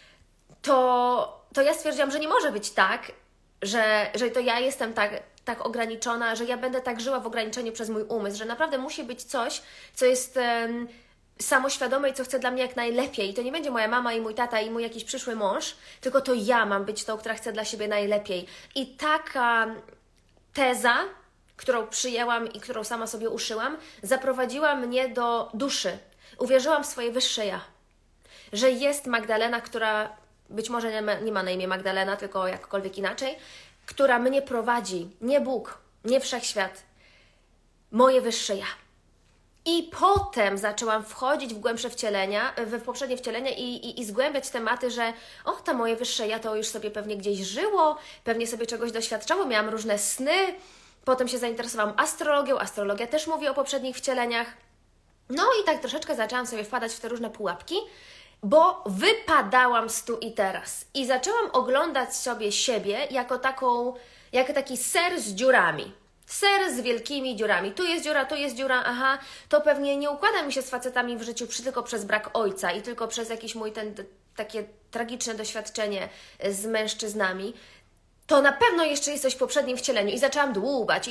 to ja stwierdziłam, że nie może być tak, że to ja jestem tak ograniczona, że ja będę tak żyła w ograniczeniu przez mój umysł, że naprawdę musi być coś, co jest samoświadome i co chce dla mnie jak najlepiej. I to nie będzie moja mama i mój tata i mój jakiś przyszły mąż, tylko to ja mam być tą, która chce dla siebie najlepiej. I taka teza, którą przyjęłam i którą sama sobie uszyłam, zaprowadziła mnie do duszy. Uwierzyłam w swoje wyższe ja. Że jest Magdalena, która być może nie ma na imię Magdalena, tylko jakkolwiek inaczej, która mnie prowadzi. Nie Bóg, nie Wszechświat. Moje wyższe ja. I potem zaczęłam wchodzić w głębsze wcielenia, w poprzednie wcielenia i zgłębiać tematy, że to moje wyższe ja to już sobie pewnie gdzieś żyło, pewnie sobie czegoś doświadczało, miałam różne sny. Potem się zainteresowałam astrologią, astrologia też mówi o poprzednich wcieleniach. No i tak troszeczkę zaczęłam sobie wpadać w te różne pułapki, bo wypadałam z tu i teraz. I zaczęłam oglądać sobie siebie jako taki ser z dziurami. Ser z wielkimi dziurami. Tu jest dziura, aha, to pewnie nie układa mi się z facetami w życiu tylko przez brak ojca i tylko przez jakiś mój takie tragiczne doświadczenie z mężczyznami. To na pewno jeszcze jest coś w poprzednim wcieleniu. I zaczęłam dłubać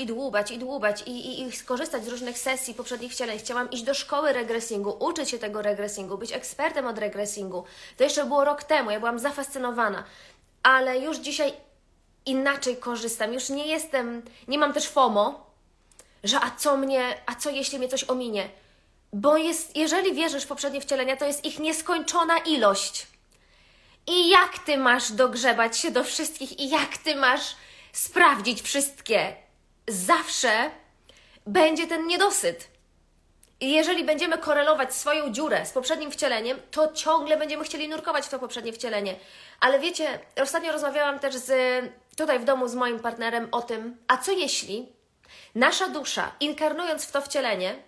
i skorzystać z różnych sesji poprzednich wcieleń. Chciałam iść do szkoły regresingu, uczyć się tego regresingu, być ekspertem od regresingu. To jeszcze było rok temu, ja byłam zafascynowana. Ale już dzisiaj inaczej korzystam. Już nie mam też FOMO, że a co jeśli mnie coś ominie? Bo jeżeli wierzysz w poprzednie wcielenia, to jest ich nieskończona ilość. I jak Ty masz dogrzebać się do wszystkich i jak Ty masz sprawdzić wszystkie? Zawsze będzie ten niedosyt. I jeżeli będziemy korelować swoją dziurę z poprzednim wcieleniem, to ciągle będziemy chcieli nurkować w to poprzednie wcielenie. Ale wiecie, ostatnio rozmawiałam też tutaj w domu z moim partnerem o tym, a co jeśli nasza dusza, inkarnując w to wcielenie,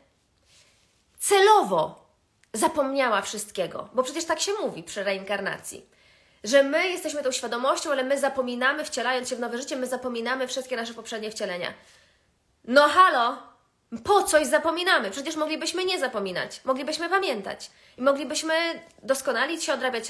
celowo zapomniała wszystkiego? Bo przecież tak się mówi przy reinkarnacji. Że my jesteśmy tą świadomością, ale my zapominamy, wcielając się w nowe życie, my zapominamy wszystkie nasze poprzednie wcielenia. No halo, po coś zapominamy? Przecież moglibyśmy nie zapominać, moglibyśmy pamiętać i moglibyśmy doskonalić się, odrabiać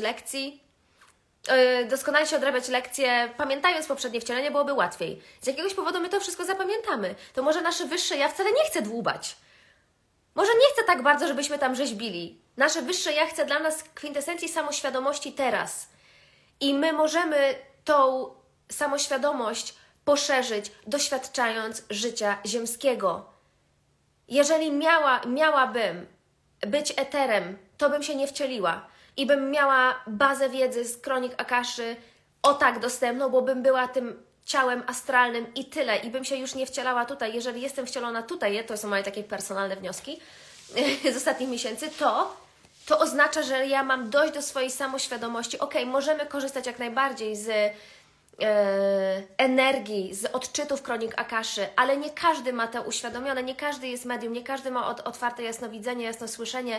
lekcje, pamiętając poprzednie wcielenie, byłoby łatwiej. Z jakiegoś powodu my to wszystko zapamiętamy. To może nasze wyższe ja wcale nie chce dłubać. Może nie chce tak bardzo, żebyśmy tam rzeźbili. Nasze wyższe ja chce dla nas kwintesencji samoświadomości teraz. I my możemy tą samoświadomość poszerzyć, doświadczając życia ziemskiego. Jeżeli miałabym być eterem, to bym się nie wcieliła i bym miała bazę wiedzy z kronik Akaszy tak dostępną, bo bym była tym ciałem astralnym i tyle. I bym się już nie wcielała tutaj. Jeżeli jestem wcielona tutaj, to są moje takie personalne wnioski z ostatnich miesięcy, to oznacza, że ja mam dojść do swojej samoświadomości. Możemy korzystać jak najbardziej z energii, z odczytów kronik Akaszy, ale nie każdy ma to uświadomione, nie każdy jest medium, nie każdy ma otwarte jasnowidzenie, jasnosłyszenie.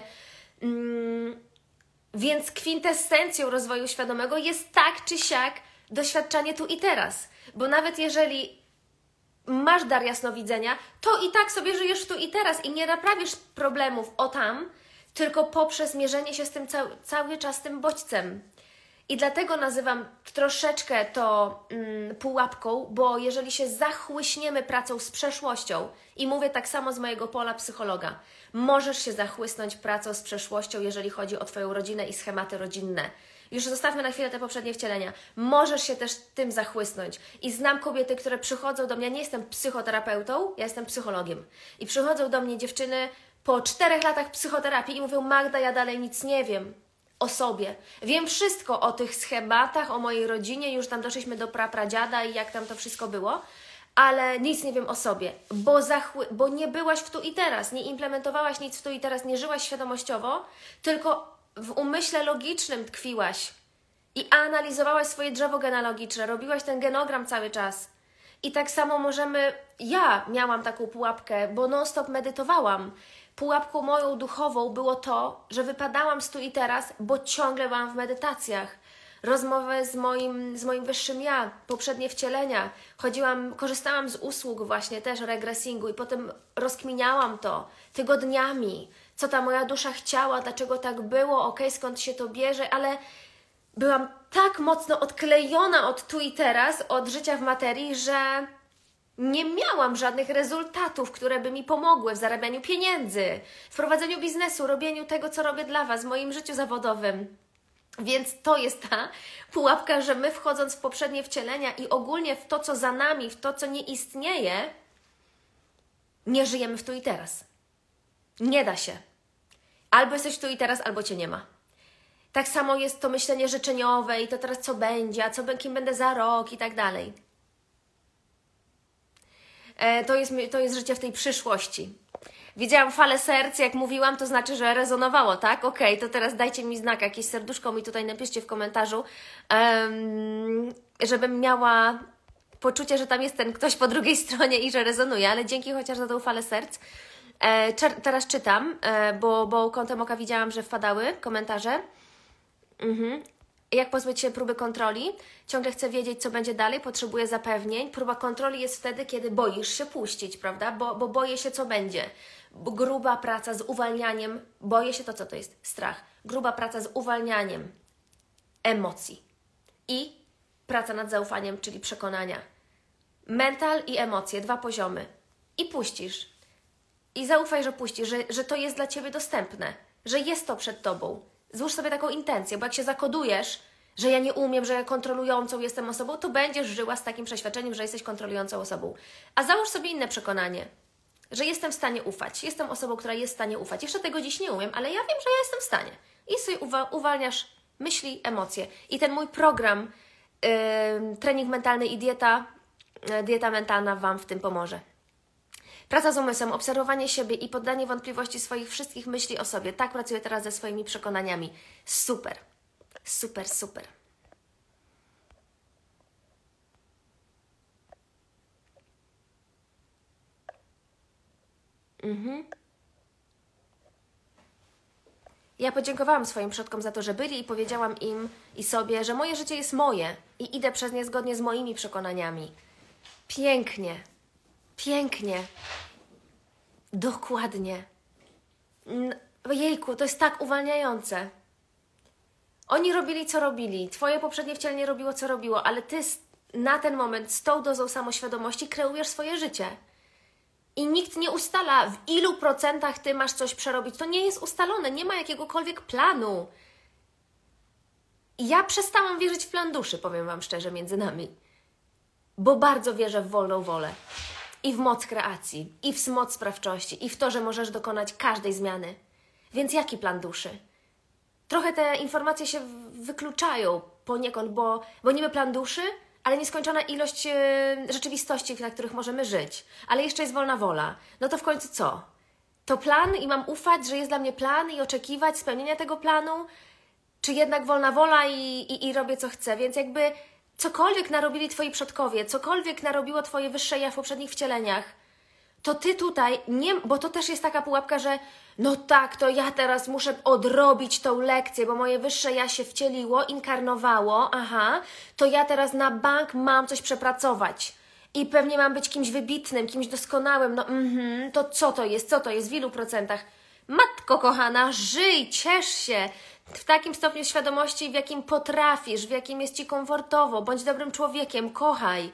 Więc kwintesencją rozwoju świadomego jest tak czy siak doświadczanie tu i teraz. Bo nawet jeżeli masz dar jasnowidzenia, to i tak sobie żyjesz tu i teraz i nie naprawisz problemów tam, tylko poprzez mierzenie się z tym cały czas tym bodźcem. I dlatego nazywam troszeczkę to pułapką, bo jeżeli się zachłyśniemy pracą z przeszłością, i mówię tak samo z mojego pola psychologa, możesz się zachłysnąć pracą z przeszłością, jeżeli chodzi o Twoją rodzinę i schematy rodzinne. Już zostawmy na chwilę te poprzednie wcielenia. Możesz się też tym zachłysnąć. I znam kobiety, które przychodzą do mnie, ja nie jestem psychoterapeutą, ja jestem psychologiem. I przychodzą do mnie dziewczyny po 4 latach psychoterapii i mówią: Magda, ja dalej nic nie wiem o sobie. Wiem wszystko o tych schematach, o mojej rodzinie, już tam doszliśmy do prapradziada i jak tam to wszystko było, ale nic nie wiem o sobie, bo nie byłaś w tu i teraz, nie implementowałaś nic w tu i teraz, nie żyłaś świadomościowo, tylko w umyśle logicznym tkwiłaś i analizowałaś swoje drzewo genealogiczne, robiłaś ten genogram cały czas. I tak samo ja miałam taką pułapkę, bo non-stop medytowałam. Pułapką moją duchową było to, że wypadałam z tu i teraz, bo ciągle byłam w medytacjach. Rozmowy z moim wyższym ja, poprzednie wcielenia. Korzystałam z usług właśnie też regresingu i potem rozkminiałam to tygodniami, co ta moja dusza chciała, dlaczego tak było, skąd się to bierze, ale byłam tak mocno odklejona od tu i teraz, od życia w materii, że nie miałam żadnych rezultatów, które by mi pomogły w zarabianiu pieniędzy, w prowadzeniu biznesu, robieniu tego, co robię dla Was, w moim życiu zawodowym. Więc to jest ta pułapka, że my wchodząc w poprzednie wcielenia i ogólnie w to, co za nami, w to, co nie istnieje, nie żyjemy w tu i teraz. Nie da się. Albo jesteś tu i teraz, albo Cię nie ma. Tak samo jest to myślenie życzeniowe i to teraz co będzie, kim będę za rok i tak dalej. To jest życie w tej przyszłości. Widziałam falę serc, jak mówiłam, to znaczy, że rezonowało, tak? Okej, to teraz dajcie mi znak, jakieś serduszko mi tutaj napiszcie w komentarzu, żebym miała poczucie, że tam jest ten ktoś po drugiej stronie i że rezonuje, ale dzięki chociaż za tą falę serc. Teraz czytam, bo kątem oka widziałam, że wpadały komentarze. Jak pozbyć się próby kontroli? Ciągle chcę wiedzieć, co będzie dalej, potrzebuję zapewnień. Próba kontroli jest wtedy, kiedy boisz się puścić, prawda? Bo boję się, co będzie. Gruba praca z uwalnianiem, boję się, co to jest? Strach. Gruba praca z uwalnianiem emocji i praca nad zaufaniem, czyli przekonania. Mental i emocje, 2 poziomy. I puścisz. I zaufaj, że puścisz, że to jest dla Ciebie dostępne, że jest to przed Tobą. Złóż sobie taką intencję, bo jak się zakodujesz, że ja nie umiem, że ja kontrolującą jestem osobą, to będziesz żyła z takim przeświadczeniem, że jesteś kontrolującą osobą. A załóż sobie inne przekonanie, że jestem w stanie ufać. Jestem osobą, która jest w stanie ufać. Jeszcze tego dziś nie umiem, ale ja wiem, że ja jestem w stanie. I sobie uwalniasz myśli, emocje. I ten mój program, trening mentalny i dieta mentalna Wam w tym pomoże. Praca z umysłem, obserwowanie siebie i poddanie wątpliwości swoich wszystkich myśli o sobie. Tak pracuję teraz ze swoimi przekonaniami. Super, super, super. Ja podziękowałam swoim przodkom za to, że byli i powiedziałam im i sobie, że moje życie jest moje i idę przez nie zgodnie z moimi przekonaniami. Pięknie, pięknie. Dokładnie. Jejku, to jest tak uwalniające. Oni robili, co robili. Twoje poprzednie wcielenie robiło, co robiło, ale Ty na ten moment z tą dozą samoświadomości kreujesz swoje życie. I nikt nie ustala, w ilu procentach Ty masz coś przerobić. To nie jest ustalone, nie ma jakiegokolwiek planu. Ja przestałam wierzyć w plan duszy, powiem Wam szczerze, między nami. Bo bardzo wierzę w wolną wolę. I w moc kreacji, i w moc sprawczości, i w to, że możesz dokonać każdej zmiany. Więc jaki plan duszy? Trochę te informacje się wykluczają poniekąd, bo niby plan duszy, ale nieskończona ilość rzeczywistości, na których możemy żyć. Ale jeszcze jest wolna wola. No to w końcu co? To plan i mam ufać, że jest dla mnie plan i oczekiwać spełnienia tego planu? Czy jednak wolna wola i robię co chcę? Więc jakby cokolwiek narobili Twoi przodkowie, cokolwiek narobiło Twoje wyższe ja w poprzednich wcieleniach, to Ty tutaj, bo to też jest taka pułapka, że no tak, to ja teraz muszę odrobić tą lekcję, bo moje wyższe ja się wcieliło, inkarnowało, to ja teraz na bank mam coś przepracować i pewnie mam być kimś wybitnym, kimś doskonałym, to co to jest, w ilu procentach? Matko kochana, żyj, ciesz się w takim stopniu świadomości, w jakim potrafisz, w jakim jest Ci komfortowo. Bądź dobrym człowiekiem, kochaj.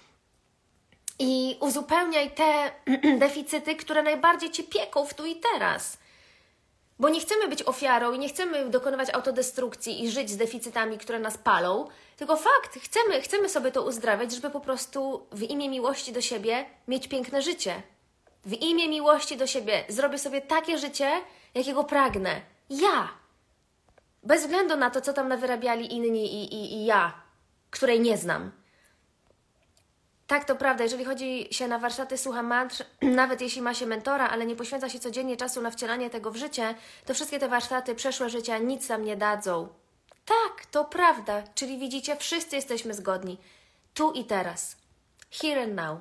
I uzupełniaj te deficyty, które najbardziej Cię pieką w tu i teraz. Bo nie chcemy być ofiarą i nie chcemy dokonywać autodestrukcji i żyć z deficytami, które nas palą, tylko fakt, chcemy sobie to uzdrawiać, żeby po prostu w imię miłości do siebie mieć piękne życie. W imię miłości do siebie zrobię sobie takie życie, jakiego pragnę. Ja. Bez względu na to, co tam nawyrabiali inni i ja, której nie znam. Tak, to prawda. Jeżeli chodzi się na warsztaty, słucha mantr, nawet jeśli ma się mentora, ale nie poświęca się codziennie czasu na wcielanie tego w życie, to wszystkie te warsztaty, przeszłe życia nic nam nie dadzą. Tak, to prawda. Czyli widzicie, wszyscy jesteśmy zgodni. Tu i teraz. Here and now.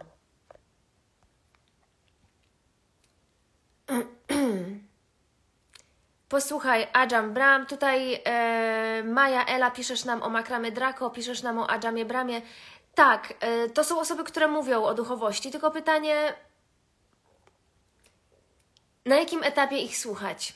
Posłuchaj, Ajam Brahm, tutaj Maja Ela, piszesz nam o Makramy Draco, piszesz nam o Ajamie Bramie. Tak, to są osoby, które mówią o duchowości, tylko pytanie, na jakim etapie ich słuchać?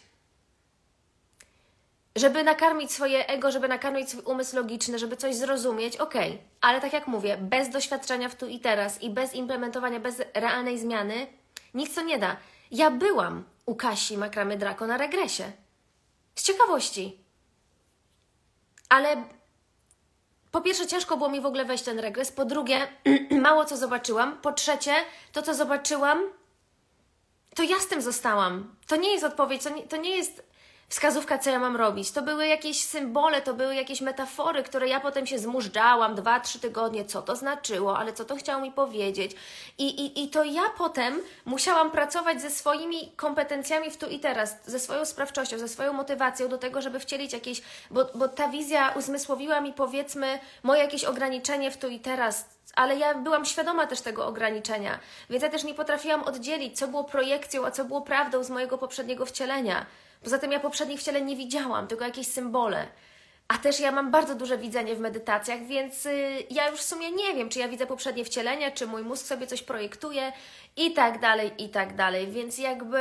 Żeby nakarmić swoje ego, żeby nakarmić swój umysł logiczny, żeby coś zrozumieć, okej. Ale tak jak mówię, bez doświadczenia w tu i teraz i bez implementowania, bez realnej zmiany, nic to nie da. Ja byłam u Kasi Makramy Draco na regresie. Z ciekawości. Ale po pierwsze, ciężko było mi w ogóle wejść w ten regres. Po drugie, mało co zobaczyłam. Po trzecie, to co zobaczyłam, to ja z tym zostałam. To nie jest odpowiedź, to nie jest wskazówka, co ja mam robić. To były jakieś symbole, to były jakieś metafory, które ja potem się zmużdżałam 2-3 tygodnie, co to znaczyło, ale co to chciało mi powiedzieć. I to ja potem musiałam pracować ze swoimi kompetencjami w tu i teraz, ze swoją sprawczością, ze swoją motywacją do tego, żeby wcielić jakieś, bo ta wizja uzmysłowiła mi, powiedzmy, moje jakieś ograniczenie w tu i teraz, ale ja byłam świadoma też tego ograniczenia, więc ja też nie potrafiłam oddzielić, co było projekcją, a co było prawdą z mojego poprzedniego wcielenia. Poza tym ja poprzednich wcieleń nie widziałam, tylko jakieś symbole. A też ja mam bardzo duże widzenie w medytacjach, więc ja już w sumie nie wiem, czy ja widzę poprzednie wcielenia, czy mój mózg sobie coś projektuje i tak dalej, i tak dalej. Więc jakby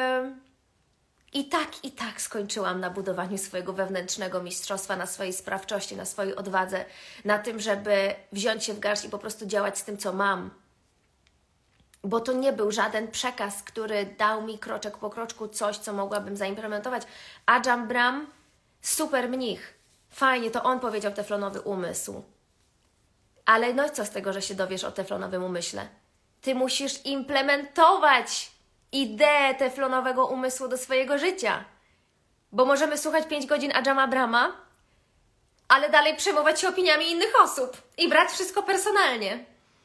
i tak skończyłam na budowaniu swojego wewnętrznego mistrzostwa, na swojej sprawczości, na swojej odwadze, na tym, żeby wziąć się w garść i po prostu działać z tym, co mam. Bo to nie był żaden przekaz, który dał mi kroczek po kroczku coś, co mogłabym zaimplementować. Ajam Brahm, super mnich. Fajnie, to on powiedział teflonowy umysł. Ale no i co z tego, że się dowiesz o teflonowym umyśle? Ty musisz implementować ideę teflonowego umysłu do swojego życia. Bo możemy słuchać 5 godzin Ajama Brahma, ale dalej przejmować się opiniami innych osób i brać wszystko personalnie.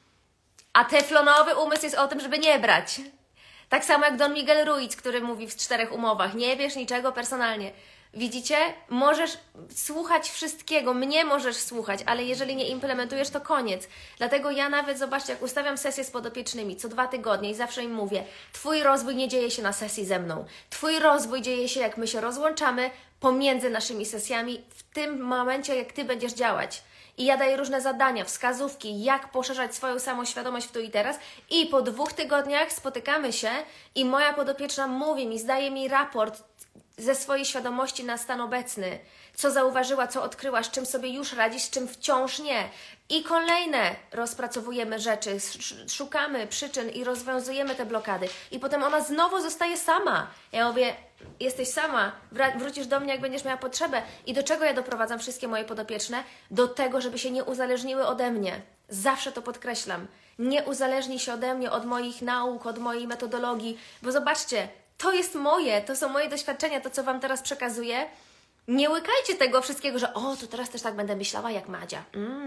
A teflonowy umysł jest o tym, żeby nie brać. Tak samo jak Don Miguel Ruiz, który mówi w 4 umowach. Nie bierz niczego personalnie. Widzicie? Możesz słuchać wszystkiego, mnie możesz słuchać, ale jeżeli nie implementujesz, to koniec. Dlatego ja nawet, zobaczcie, jak ustawiam sesje z podopiecznymi co 2 tygodnie i zawsze im mówię, Twój rozwój nie dzieje się na sesji ze mną. Twój rozwój dzieje się, jak my się rozłączamy pomiędzy naszymi sesjami, w tym momencie, jak Ty będziesz działać. I ja daję różne zadania, wskazówki, jak poszerzać swoją samoświadomość w tu i teraz. I po 2 tygodniach spotykamy się i moja podopieczna mówi mi, zdaje mi raport ze swojej świadomości na stan obecny. Co zauważyła, co odkryła, z czym sobie już radzisz, z czym wciąż nie. I kolejne rozpracowujemy rzeczy, szukamy przyczyn i rozwiązujemy te blokady. I potem ona znowu zostaje sama. Ja mówię, jesteś sama, wrócisz do mnie, jak będziesz miała potrzebę. I do czego ja doprowadzam wszystkie moje podopieczne? Do tego, żeby się nie uzależniły ode mnie. Zawsze to podkreślam. Nie uzależnij się ode mnie, od moich nauk, od mojej metodologii. Bo zobaczcie, to jest moje, to są moje doświadczenia, to co Wam teraz przekazuję. Nie łykajcie tego wszystkiego, że to teraz też tak będę myślała jak Madzia.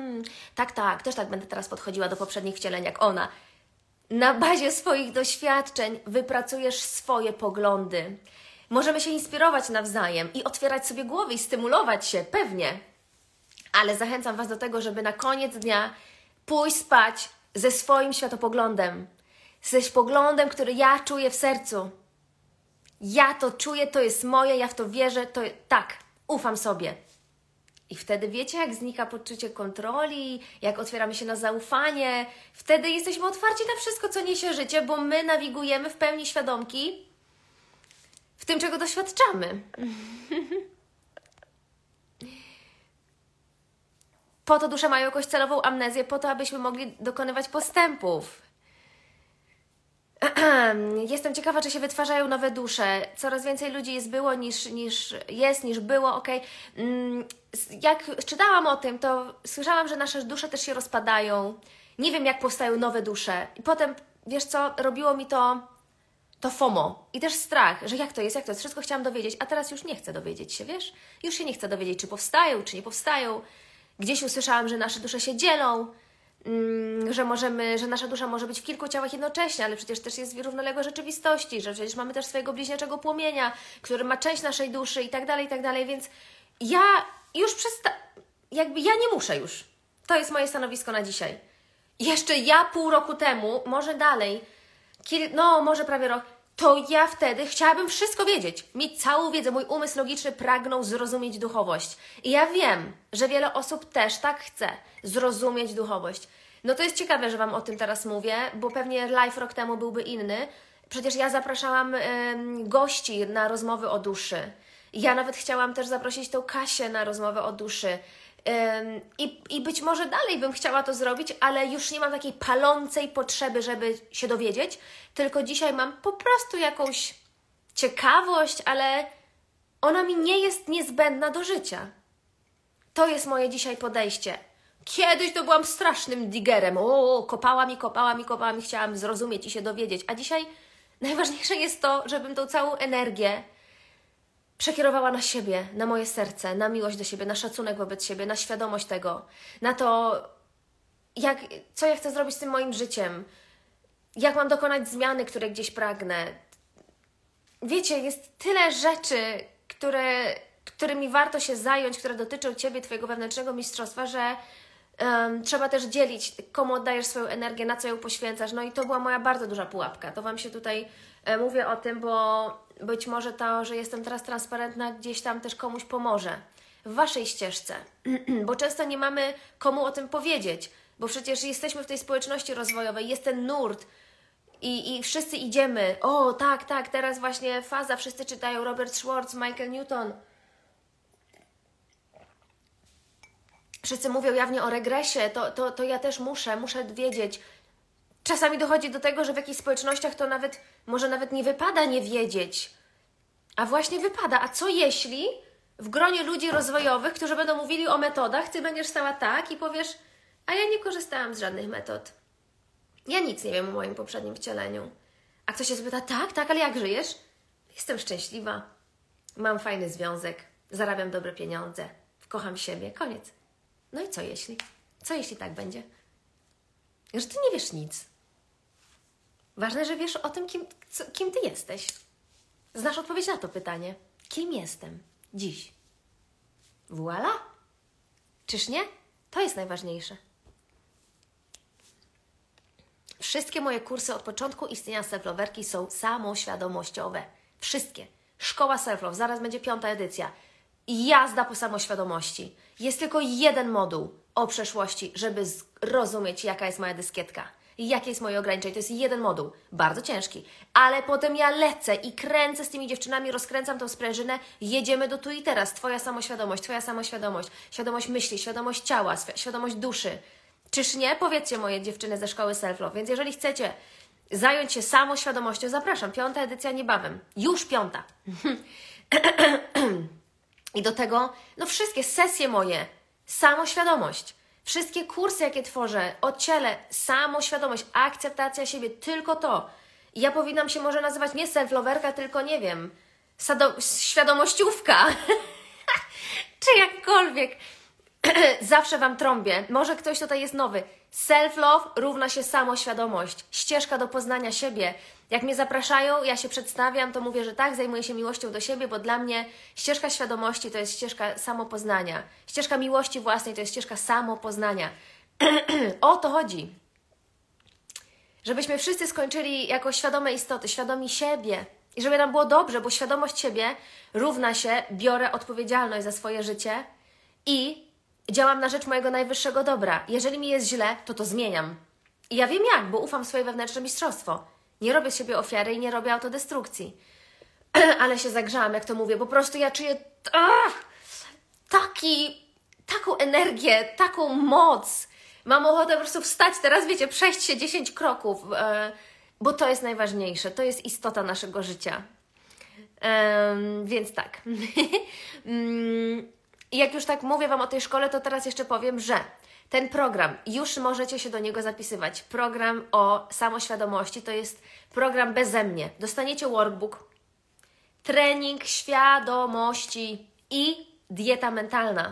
Tak, też tak będę teraz podchodziła do poprzednich wcieleń jak ona. Na bazie swoich doświadczeń wypracujesz swoje poglądy. Możemy się inspirować nawzajem i otwierać sobie głowy i stymulować się, pewnie. Ale zachęcam Was do tego, żeby na koniec dnia pójść spać ze swoim światopoglądem. Ze poglądem, który ja czuję w sercu. Ja to czuję, to jest moje, ja w to wierzę, tak, ufam sobie. I wtedy wiecie, jak znika poczucie kontroli, jak otwieramy się na zaufanie. Wtedy jesteśmy otwarci na wszystko, co niesie życie, bo my nawigujemy w pełni świadomki w tym, czego doświadczamy. Po to dusze mają jakąś celową amnezję, po to, abyśmy mogli dokonywać postępów. Jestem ciekawa, czy się wytwarzają nowe dusze. Coraz więcej ludzi jest było niż było, okej. Jak czytałam o tym, to słyszałam, że nasze dusze też się rozpadają. Nie wiem, jak powstają nowe dusze. I potem, wiesz co, robiło mi to FOMO i też strach, że jak to jest, wszystko chciałam dowiedzieć, a teraz już nie chcę dowiedzieć się, wiesz? Już się nie chcę dowiedzieć, czy powstają, czy nie powstają. Gdzieś usłyszałam, że nasze dusze się dzielą, że nasza dusza może być w kilku ciałach jednocześnie, ale przecież też jest w równoległej rzeczywistości, że przecież mamy też swojego bliźniaczego płomienia, który ma część naszej duszy i tak dalej, więc ja już ja nie muszę już. To jest moje stanowisko na dzisiaj. Jeszcze ja pół roku temu, może dalej, może prawie rok, to ja wtedy chciałabym wszystko wiedzieć, mieć całą wiedzę. Mój umysł logiczny pragnął zrozumieć duchowość. I ja wiem, że wiele osób też tak chce zrozumieć duchowość. No to jest ciekawe, że Wam o tym teraz mówię, bo pewnie live rok temu byłby inny. Przecież ja zapraszałam gości na rozmowy o duszy. Ja nawet chciałam też zaprosić tą Kasię na rozmowę o duszy. I być może dalej bym chciała to zrobić, ale już nie mam takiej palącej potrzeby, żeby się dowiedzieć, tylko dzisiaj mam po prostu jakąś ciekawość, ale ona mi nie jest niezbędna do życia. To jest moje dzisiaj podejście. Kiedyś to byłam strasznym digerem. Kopałam i chciałam zrozumieć i się dowiedzieć. A dzisiaj najważniejsze jest to, żebym tą całą energię przekierowała na siebie, na moje serce, na miłość do siebie, na szacunek wobec siebie, na świadomość tego, na to, co ja chcę zrobić z tym moim życiem, jak mam dokonać zmiany, które gdzieś pragnę. Wiecie, jest tyle rzeczy, którymi warto się zająć, które dotyczą Ciebie, Twojego wewnętrznego mistrzostwa, że trzeba też dzielić, komu oddajesz swoją energię, na co ją poświęcasz. No i to była moja bardzo duża pułapka. To Wam się tutaj mówię o tym, bo być może to, że jestem teraz transparentna, gdzieś tam też komuś pomoże w Waszej ścieżce. Bo często nie mamy komu o tym powiedzieć, bo przecież jesteśmy w tej społeczności rozwojowej, jest ten nurt i wszyscy idziemy. O, tak, teraz właśnie faza, wszyscy czytają Robert Schwartz, Michael Newton. Wszyscy mówią jawnie o regresie, to ja też muszę wiedzieć. Czasami dochodzi do tego, że w jakichś społecznościach to może nawet nie wypada nie wiedzieć. A właśnie wypada. A co jeśli w gronie ludzi rozwojowych, którzy będą mówili o metodach, Ty będziesz stała tak i powiesz, a ja nie korzystałam z żadnych metod. Ja nic nie wiem o moim poprzednim wcieleniu. A ktoś się zapyta, tak, ale jak żyjesz? Jestem szczęśliwa, mam fajny związek, zarabiam dobre pieniądze, kocham siebie, koniec. No i co jeśli? Co jeśli tak będzie? Że Ty nie wiesz nic. Ważne, że wiesz o tym, kim Ty jesteś. Znasz odpowiedź na to pytanie. Kim jestem dziś? Voila! Czyż nie? To jest najważniejsze. Wszystkie moje kursy od początku istnienia Self-Loverki są samoświadomościowe. Wszystkie. Szkoła Self-Love, zaraz będzie 5. edycja. Jazda po samoświadomości. Jest tylko jeden moduł o przeszłości, żeby zrozumieć, jaka jest moja dyskietka. Jakie jest moje ograniczenie. To jest jeden moduł. Bardzo ciężki. Ale potem ja lecę i kręcę z tymi dziewczynami, rozkręcam tą sprężynę, jedziemy do tu i teraz. Twoja samoświadomość, świadomość myśli, świadomość ciała, świadomość duszy. Czyż nie? Powiedzcie, moje dziewczyny ze szkoły Self-Love. Więc jeżeli chcecie zająć się samoświadomością, zapraszam. 5. edycja niebawem. Już 5. I do tego, wszystkie sesje moje, samoświadomość. Wszystkie kursy, jakie tworzę o ciele, samoświadomość, akceptacja siebie, tylko to. I ja powinnam się może nazywać nie self-loverka, tylko nie wiem, świadomościówka. Czy jakkolwiek. Zawsze Wam trąbię. Może ktoś tutaj jest nowy. Self-love równa się samoświadomość. Ścieżka do poznania siebie. Jak mnie zapraszają, ja się przedstawiam, to mówię, że tak, zajmuję się miłością do siebie, bo dla mnie ścieżka świadomości to jest ścieżka samopoznania. Ścieżka miłości własnej to jest ścieżka samopoznania. O to chodzi. Żebyśmy wszyscy skończyli jako świadome istoty, świadomi siebie. I żeby nam było dobrze, bo świadomość siebie równa się biorę odpowiedzialność za swoje życie i działam na rzecz mojego najwyższego dobra. Jeżeli mi jest źle, to zmieniam. I ja wiem jak, bo ufam w swoje wewnętrzne mistrzostwo. Nie robię z siebie ofiary i nie robię autodestrukcji. ale się zagrzałam, jak to mówię. Po prostu ja czuję taką energię, taką moc. Mam ochotę po prostu wstać teraz, wiecie, przejść się 10 kroków, bo to jest najważniejsze. To jest istota naszego życia. Więc tak. Jak już tak mówię Wam o tej szkole, to teraz jeszcze powiem, że ten program, już możecie się do niego zapisywać. Program o samoświadomości, to jest program beze mnie. Dostaniecie workbook, trening świadomości i dieta mentalna.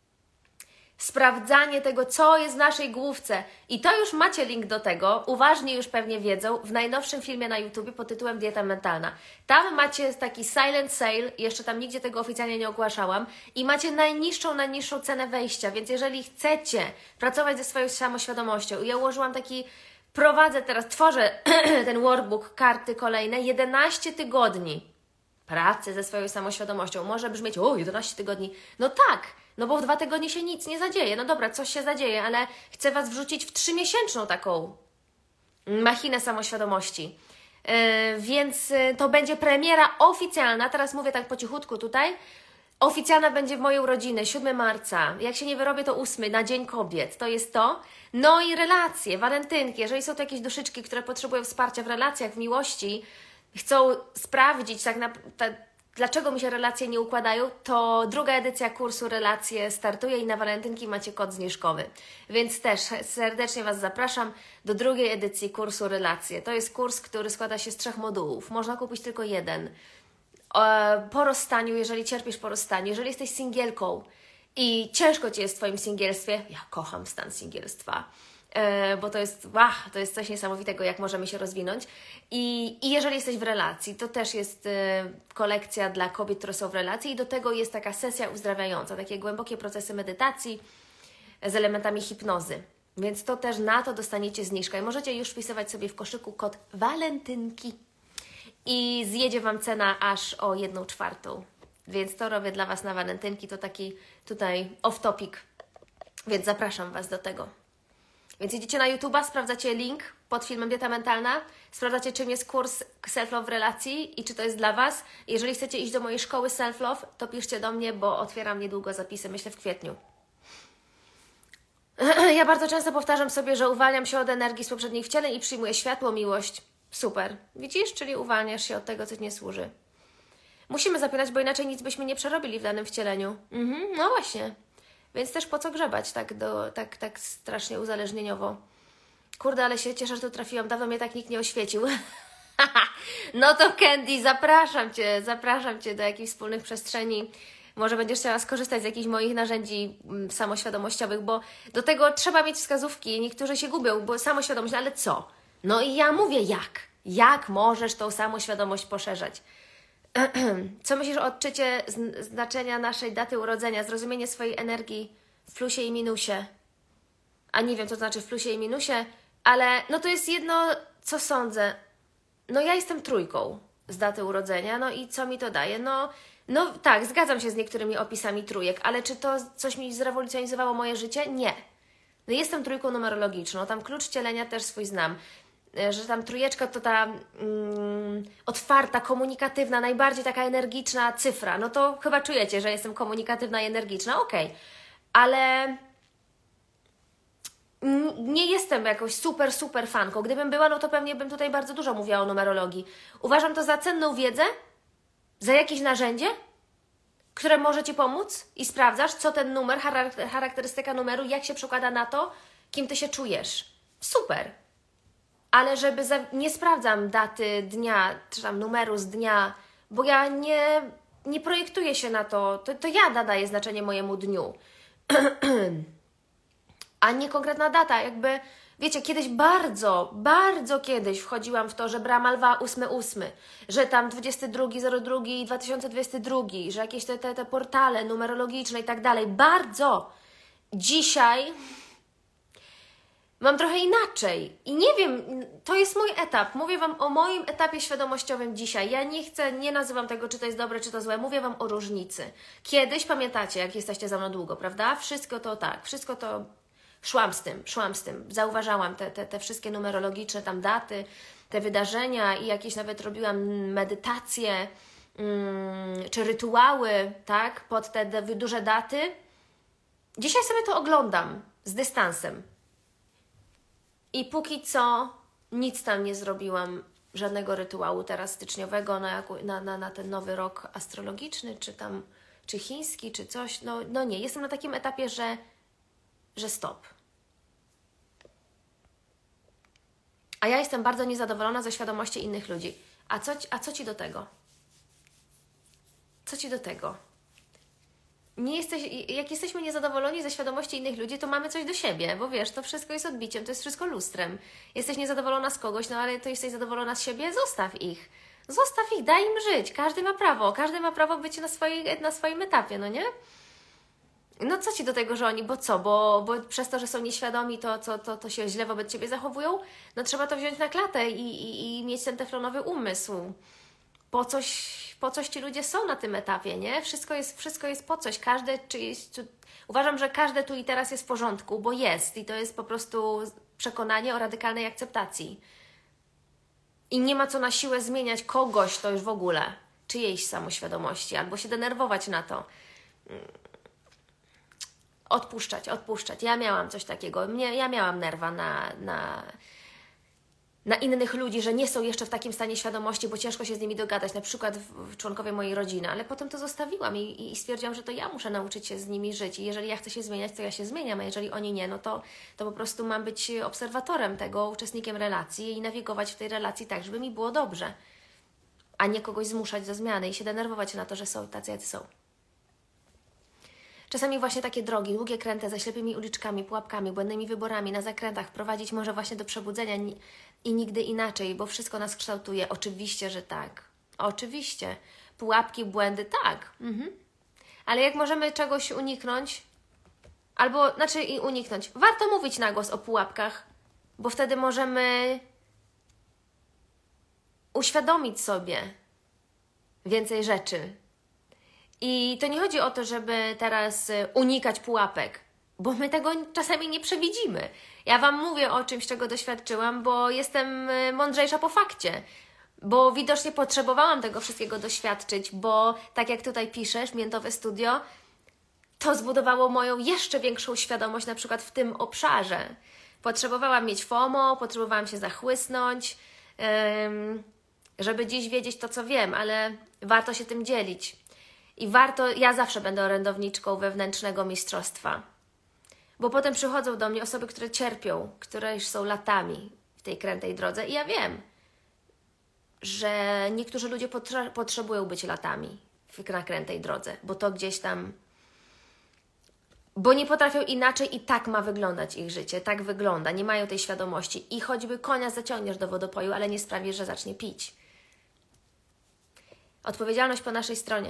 Sprawdzanie tego, co jest w naszej główce. I to już macie link do tego, uważnie już pewnie wiedzą, w najnowszym filmie na YouTubie pod tytułem Dieta Mentalna. Tam macie taki silent sale, jeszcze tam nigdzie tego oficjalnie nie ogłaszałam, i macie najniższą cenę wejścia, więc jeżeli chcecie pracować ze swoją samoświadomością, ja ułożyłam prowadzę teraz, tworzę ten workbook, karty kolejne, 11 tygodni pracy ze swoją samoświadomością. Może brzmieć, 11 tygodni. No tak, no bo w 2 tygodnie się nic nie zadzieje. No dobra, coś się zadzieje, ale chcę Was wrzucić w 3-miesięczną taką machinę samoświadomości. Więc to będzie premiera oficjalna, teraz mówię tak po cichutku tutaj, oficjalna będzie w moją urodzinę, 7 marca. Jak się nie wyrobię, to 8, na Dzień Kobiet. To jest to. No i relacje, walentynki. Jeżeli są to jakieś duszyczki, które potrzebują wsparcia w relacjach, w miłości, chcą sprawdzić dlaczego mi się relacje nie układają, to druga edycja kursu Relacje startuje i na walentynki macie kod zniżkowy. Więc też serdecznie Was zapraszam do drugiej edycji kursu Relacje. To jest kurs, który składa się z 3 modułów. Można kupić tylko jeden. Po rozstaniu, jeżeli cierpisz po rozstaniu, jeżeli jesteś singielką i ciężko Ci jest w Twoim singielstwie, ja kocham stan singielstwa, bo to jest coś niesamowitego, jak możemy się rozwinąć. I jeżeli jesteś w relacji, to też jest kolekcja dla kobiet, które są w relacji, i do tego jest taka sesja uzdrawiająca, takie głębokie procesy medytacji z elementami hipnozy. Więc to też na to dostaniecie zniżkę i możecie już wpisywać sobie w koszyku kod walentynki i zjedzie Wam cena aż o 1/4. Więc to robię dla Was na walentynki, to taki tutaj off topic, więc zapraszam Was do tego. Więc idziecie na YouTube'a, sprawdzacie link pod filmem Dieta Mentalna, sprawdzacie, czym jest kurs Self-Love w relacji i czy to jest dla Was. Jeżeli chcecie iść do mojej szkoły Self-Love, to piszcie do mnie, bo otwieram niedługo zapisy, myślę w kwietniu. Ja bardzo często powtarzam sobie, że uwalniam się od energii z poprzednich wcieleń i przyjmuję światło, miłość. Super. Widzisz? Czyli uwalniasz się od tego, co Ci nie służy. Musimy zapinać, bo inaczej nic byśmy nie przerobili w danym wcieleniu. No właśnie. Więc też po co grzebać tak strasznie uzależnieniowo. Kurde, ale się cieszę, że tu trafiłam. Dawno mnie tak nikt nie oświecił. No to Candy, zapraszam Cię do jakichś wspólnych przestrzeni. Może będziesz chciała skorzystać z jakichś moich narzędzi samoświadomościowych, bo do tego trzeba mieć wskazówki. Niektórzy się gubią, bo samoświadomość, ale co? No i ja mówię jak. Jak możesz tą samoświadomość poszerzać? Co myślisz o odczycie znaczenia naszej daty urodzenia, zrozumienie swojej energii w plusie i minusie? A nie wiem, co to znaczy w plusie i minusie, ale no to jest jedno, co sądzę. No ja jestem 3 z daty urodzenia, no i co mi to daje? No tak, zgadzam się z niektórymi opisami trójek, ale czy to coś mi zrewolucjonizowało moje życie? Nie. No jestem 3 numerologiczną, tam klucz wcielenia też swój znam. Że tam 3 to ta otwarta, komunikatywna, najbardziej taka energiczna cyfra. No to chyba czujecie, że jestem komunikatywna i energiczna, okej. Ale nie jestem jakąś super fanką. Gdybym była, no to pewnie bym tutaj bardzo dużo mówiła o numerologii. Uważam to za cenną wiedzę, za jakieś narzędzie, które może Ci pomóc i sprawdzasz, co ten numer, charakterystyka numeru, jak się przekłada na to, kim Ty się czujesz. Super. Ale nie sprawdzam daty dnia, czy tam numeru z dnia, bo ja nie projektuję się na to. To ja nadaję znaczenie mojemu dniu. A nie konkretna data. Jakby, wiecie, kiedyś bardzo kiedyś wchodziłam w to, że brama lwa 8/8, że tam 22.02.2022, że jakieś te portale numerologiczne i tak dalej. Bardzo. Dzisiaj mam trochę inaczej i nie wiem, to jest mój etap. Mówię Wam o moim etapie świadomościowym dzisiaj. Ja nie nazywam tego, czy to jest dobre, czy to złe. Mówię Wam o różnicy. Kiedyś, pamiętacie, jak jesteście za mną długo, prawda? Wszystko to szłam z tym. Zauważałam te wszystkie numerologiczne tam daty, te wydarzenia i jakieś nawet robiłam medytacje czy rytuały, tak, pod te duże daty. Dzisiaj sobie to oglądam z dystansem. I póki co nic tam nie zrobiłam, żadnego rytuału teraz styczniowego na ten nowy rok astrologiczny, czy chiński, czy coś. No nie, jestem na takim etapie, że stop. A ja jestem bardzo niezadowolona ze świadomości innych ludzi. A co Ci do tego? Co Ci do tego? Jak jesteśmy niezadowoleni ze świadomości innych ludzi, to mamy coś do siebie, bo wiesz, to wszystko jest odbiciem, to jest wszystko lustrem. Jesteś niezadowolona z kogoś, no ale to jesteś zadowolona z siebie, zostaw ich. Zostaw ich, daj im żyć. Każdy ma prawo być na swoim etapie, no nie? No co Ci do tego, że oni, bo przez to, że są nieświadomi, to się źle wobec Ciebie zachowują? No trzeba to wziąć na klatę i mieć ten teflonowy umysł. Po coś ci ludzie są na tym etapie, nie? Wszystko jest po coś. Uważam, że każde tu i teraz jest w porządku, bo jest. I to jest po prostu przekonanie o radykalnej akceptacji. I nie ma co na siłę zmieniać kogoś, to już w ogóle, czyjejś samoświadomości, albo się denerwować na to. Odpuszczać. Ja miałam coś takiego. Ja miałam nerwa na innych ludzi, że nie są jeszcze w takim stanie świadomości, bo ciężko się z nimi dogadać, na przykład członkowie mojej rodziny, ale potem to zostawiłam i stwierdziłam, że to ja muszę nauczyć się z nimi żyć i jeżeli ja chcę się zmieniać, to ja się zmieniam, a jeżeli oni nie, no to po prostu mam być obserwatorem tego, uczestnikiem relacji i nawigować w tej relacji tak, żeby mi było dobrze, a nie kogoś zmuszać do zmiany i się denerwować na to, że są tacy, jacy są. Czasami właśnie takie drogi, długie, kręte, ze ślepymi uliczkami, pułapkami, błędnymi wyborami, na zakrętach prowadzić może właśnie do przebudzenia i nigdy inaczej, bo wszystko nas kształtuje. Oczywiście, że tak. Oczywiście. Pułapki, błędy, tak. Ale jak możemy czegoś uniknąć, i uniknąć, warto mówić na głos o pułapkach, bo wtedy możemy uświadomić sobie więcej rzeczy. I to nie chodzi o to, żeby teraz unikać pułapek, bo my tego czasami nie przewidzimy. Ja Wam mówię o czymś, czego doświadczyłam, bo jestem mądrzejsza po fakcie, bo widocznie potrzebowałam tego wszystkiego doświadczyć, bo tak jak tutaj piszesz, Miętowe Studio, to zbudowało moją jeszcze większą świadomość na przykład w tym obszarze. Potrzebowałam mieć FOMO, potrzebowałam się zachłysnąć, żeby dziś wiedzieć to, co wiem, ale warto się tym dzielić. I ja zawsze będę orędowniczką wewnętrznego mistrzostwa. Bo potem przychodzą do mnie osoby, które cierpią, które już są latami w tej krętej drodze. I ja wiem, że niektórzy ludzie potrzebują być latami na krętej drodze, bo to gdzieś tam... Bo nie potrafią inaczej i tak ma wyglądać ich życie. Tak wygląda, nie mają tej świadomości. I choćby konia zaciągniesz do wodopoju, ale nie sprawisz, że zacznie pić. Odpowiedzialność po naszej stronie.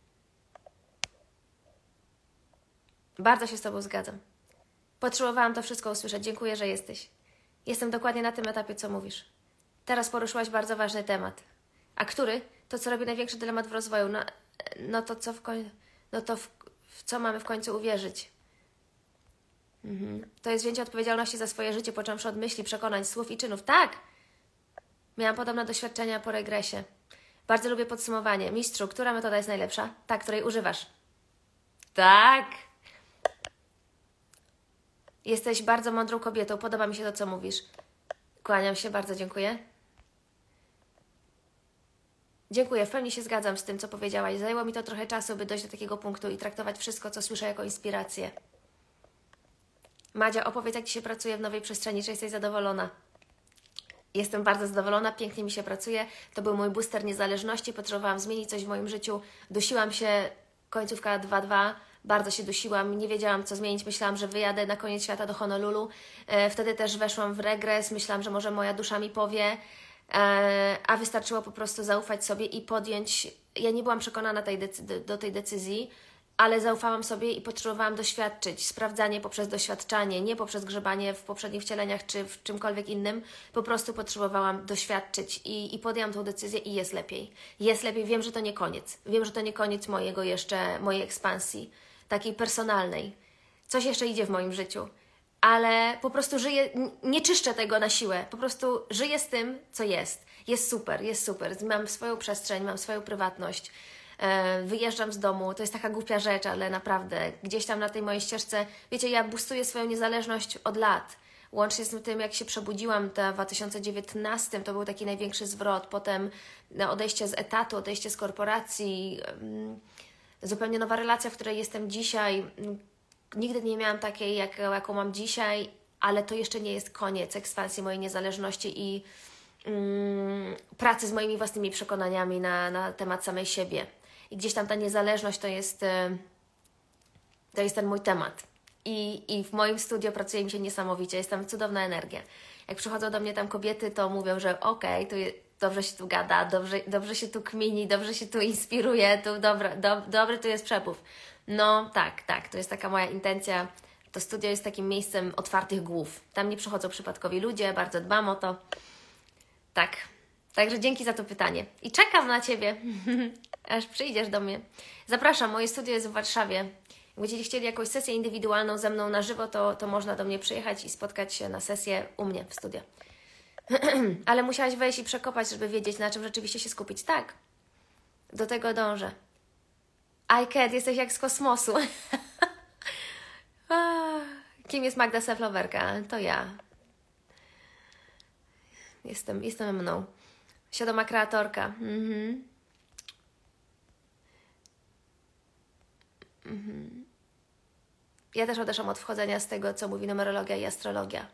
Bardzo się z Tobą zgadzam. Potrzebowałam to wszystko usłyszeć. Dziękuję, że jesteś. Jestem dokładnie na tym etapie, co mówisz. Teraz poruszyłaś bardzo ważny temat. A który? To, co robi największy dylemat w rozwoju. No to co w co mamy w końcu uwierzyć? To jest wzięcie odpowiedzialności za swoje życie, począwszy od myśli, przekonań, słów i czynów. Tak! Miałam podobne doświadczenia po regresie. Bardzo lubię podsumowanie. Mistrzu, która metoda jest najlepsza? Ta, której używasz. Tak! Jesteś bardzo mądrą kobietą. Podoba mi się to, co mówisz. Kłaniam się, bardzo dziękuję. Dziękuję, w pełni się zgadzam z tym, co powiedziałaś. Zajęło mi to trochę czasu, by dojść do takiego punktu i traktować wszystko, co słyszę, jako inspirację. Madzia, opowiedz, jak Ci się pracuje w nowej przestrzeni, czy jesteś zadowolona? Jestem bardzo zadowolona, pięknie mi się pracuje. To był mój booster niezależności, potrzebowałam zmienić coś w moim życiu. Dusiłam się, końcówka 2.2, bardzo się dusiłam, nie wiedziałam, co zmienić. Myślałam, że wyjadę na koniec świata do Honolulu. Wtedy też weszłam w regres, myślałam, że może moja dusza mi powie, a wystarczyło po prostu zaufać sobie i podjąć. Ja nie byłam przekonana do tej decyzji, ale zaufałam sobie i potrzebowałam doświadczyć. Sprawdzanie poprzez doświadczanie, nie poprzez grzebanie w poprzednich wcieleniach czy w czymkolwiek innym. Po prostu potrzebowałam doświadczyć i podjęłam tą decyzję i jest lepiej. Jest lepiej, wiem, że to nie koniec. Wiem, że to nie koniec mojej ekspansji, takiej personalnej. Coś jeszcze idzie w moim życiu, ale po prostu żyję, nie czyszczę tego na siłę, po prostu żyję z tym, co jest. Jest super, jest super. Mam swoją przestrzeń, mam swoją prywatność. Wyjeżdżam z domu, to jest taka głupia rzecz, ale naprawdę gdzieś tam na tej mojej ścieżce, wiecie, ja boostuję swoją niezależność od lat. Łącznie z tym, jak się przebudziłam w 2019, to był taki największy zwrot. Potem odejście z etatu, odejście z korporacji, zupełnie nowa relacja, w której jestem dzisiaj. Nigdy nie miałam takiej, jaką mam dzisiaj, ale to jeszcze nie jest koniec ekspansji mojej niezależności i pracy z moimi własnymi przekonaniami na temat samej siebie. I gdzieś tam ta niezależność to jest ten mój temat. I w moim studio pracuje mi się niesamowicie, jest tam cudowna energia. Jak przychodzą do mnie tam kobiety, to mówią, że okej, dobrze się tu gada, dobrze się tu kmini, dobrze się tu inspiruje, tu dobry tu jest przepływ. No tak, to jest taka moja intencja. To studio jest takim miejscem otwartych głów. Tam nie przychodzą przypadkowi ludzie, bardzo dbam o to. Tak, także dzięki za to pytanie. I czekam na Ciebie, aż przyjdziesz do mnie. Zapraszam, moje studio jest w Warszawie. Jak będziecie chcieli jakąś sesję indywidualną ze mną na żywo, to można do mnie przyjechać i spotkać się na sesję u mnie w studio. Ale musiałaś wejść i przekopać, żeby wiedzieć, na czym rzeczywiście się skupić. Tak, do tego dążę. iCat, jesteś jak z kosmosu. Kim jest Magda Self-Loverka? To ja. Jestem mną. Świadoma kreatorka. Ja też odeszłam od wchodzenia z tego, co mówi numerologia i astrologia.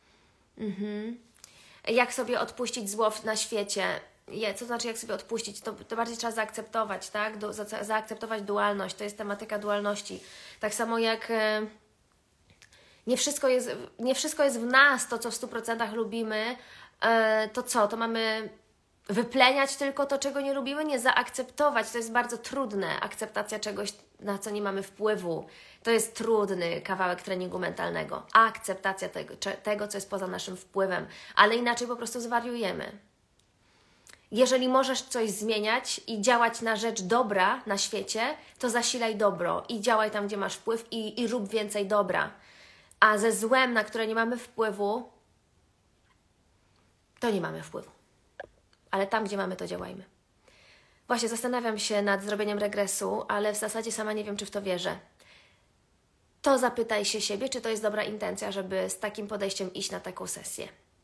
Jak sobie odpuścić zło na świecie? Co znaczy, jak sobie odpuścić? To bardziej trzeba zaakceptować, tak? Zaakceptować dualność. To jest tematyka dualności. Tak samo jak nie wszystko jest w nas, to co w 100% lubimy, to co? To mamy wypleniać tylko to, czego nie lubimy? Nie, zaakceptować. To jest bardzo trudne. Akceptacja czegoś, na co nie mamy wpływu. To jest trudny kawałek treningu mentalnego. Akceptacja tego, co jest poza naszym wpływem. Ale inaczej po prostu zwariujemy. Jeżeli możesz coś zmieniać i działać na rzecz dobra na świecie, to zasilaj dobro i działaj tam, gdzie masz wpływ i rób więcej dobra. A ze złem, na które nie mamy wpływu, to nie mamy wpływu. Ale tam, gdzie mamy, to działajmy. Właśnie zastanawiam się nad zrobieniem regresu, ale w zasadzie sama nie wiem, czy w to wierzę. To zapytaj się siebie, czy to jest dobra intencja, żeby z takim podejściem iść na taką sesję.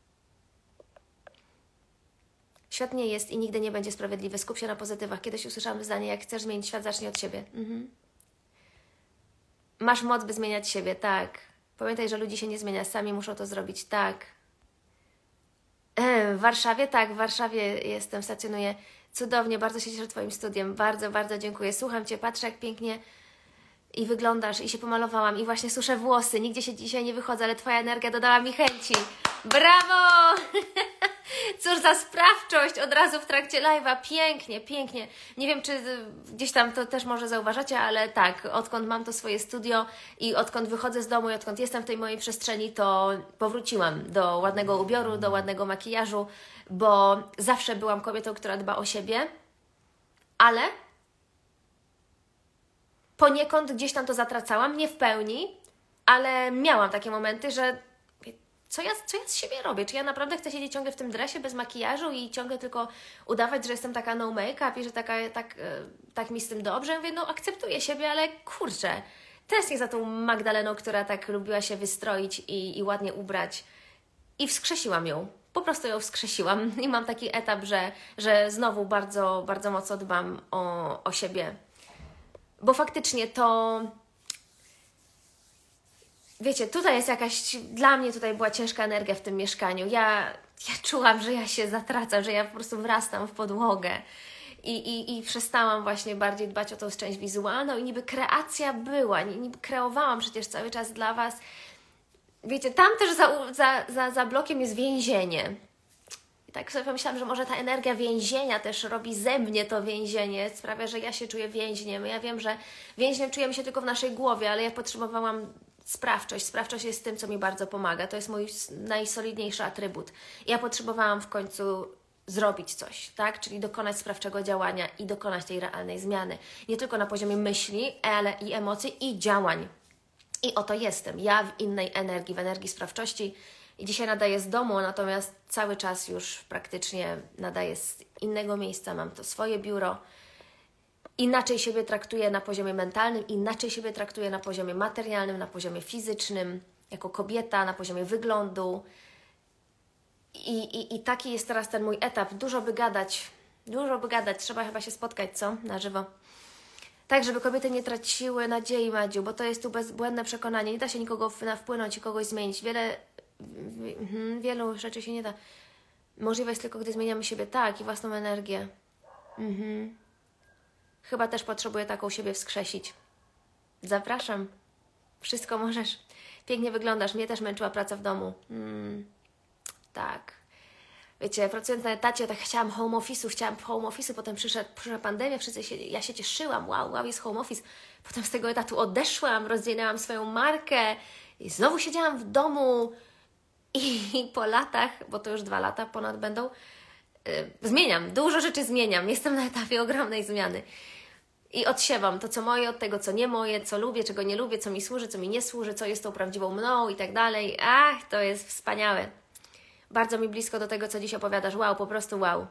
Świat nie jest i nigdy nie będzie sprawiedliwy. Skup się na pozytywach. Kiedyś usłyszałam zdanie, jak chcesz zmienić świat, zacznij od siebie. Masz moc, by zmieniać siebie, tak. Pamiętaj, że ludzi się nie zmienia, sami muszą to zrobić, tak. W Warszawie? Tak, w Warszawie jestem, stacjonuję. Cudownie, bardzo się cieszę Twoim studiem. Bardzo, bardzo dziękuję. Słucham Cię, patrzę, jak pięknie i wyglądasz, i się pomalowałam, i właśnie suszę włosy. Nigdzie się dzisiaj nie wychodzę, ale Twoja energia dodała mi chęci. Brawo! Cóż za sprawczość od razu w trakcie live'a. Pięknie, pięknie. Nie wiem, czy gdzieś tam to też może zauważacie, ale tak, odkąd mam to swoje studio i odkąd wychodzę z domu i odkąd jestem w tej mojej przestrzeni, to powróciłam do ładnego ubioru, do ładnego makijażu, bo zawsze byłam kobietą, która dba o siebie, ale poniekąd gdzieś tam to zatracałam, nie w pełni, ale miałam takie momenty, że co ja z siebie robię? Czy ja naprawdę chcę siedzieć ciągle w tym dresie bez makijażu i ciągle tylko udawać, że jestem taka no make-up i że tak mi z tym dobrze? Ja mówię, no akceptuję siebie, ale kurczę, tęsknię za tą Magdaleną, która tak lubiła się wystroić i ładnie ubrać. I wskrzesiłam ją. Po prostu ją wskrzesiłam. I mam taki etap, że znowu bardzo, bardzo mocno dbam o siebie. Bo faktycznie to... Wiecie, tutaj jest dla mnie tutaj była ciężka energia w tym mieszkaniu. Ja czułam, że ja się zatracam, że ja po prostu wrastam w podłogę. I przestałam właśnie bardziej dbać o tą część wizualną i niby kreacja była, niby kreowałam przecież cały czas dla Was. Wiecie, tam też za blokiem jest więzienie. I tak sobie pomyślałam, że może ta energia więzienia też robi ze mnie to więzienie, sprawia, że ja się czuję więźniem. Ja wiem, że więźniem czujemy się tylko w naszej głowie, ale ja potrzebowałam sprawczość. Sprawczość jest tym, co mi bardzo pomaga. To jest mój najsolidniejszy atrybut. Ja potrzebowałam w końcu zrobić coś, tak? Czyli dokonać sprawczego działania i dokonać tej realnej zmiany. Nie tylko na poziomie myśli, ale i emocji i działań. I oto jestem, ja w innej energii, w energii sprawczości. I dzisiaj nadaję z domu, natomiast cały czas już praktycznie nadaję z innego miejsca, mam to swoje biuro. Inaczej siebie traktuję na poziomie mentalnym, inaczej siebie traktuję na poziomie materialnym, na poziomie fizycznym, jako kobieta, na poziomie wyglądu. I taki jest teraz ten mój etap. Dużo by gadać, trzeba chyba się spotkać, co? Na żywo. Tak, żeby kobiety nie traciły nadziei, Madziu, bo to jest tu bezbłędne przekonanie. Nie da się nikogo wpłynąć i kogoś zmienić. Wielu rzeczy się nie da. Możliwe jest tylko, gdy zmieniamy siebie, tak, i własną energię. Chyba też potrzebuję taką siebie wskrzesić. Zapraszam. Wszystko możesz. Pięknie wyglądasz. Mnie też męczyła praca w domu. Tak. Wiecie, pracując na etacie, tak chciałam home office'u, potem przyszła pandemia, ja się cieszyłam, wow, jest home office. Potem z tego etatu odeszłam, rozwinęłam swoją markę i znowu siedziałam w domu i po latach, bo to już 2 lata ponad będą, zmieniam, dużo rzeczy zmieniam, jestem na etapie ogromnej zmiany. I odsiewam to, co moje, od tego, co nie moje, co lubię, czego nie lubię, co mi służy, co mi nie służy, co jest tą prawdziwą mną i tak dalej. Ach, to jest wspaniałe. Bardzo mi blisko do tego, co dziś opowiadasz. Wow, po prostu wow.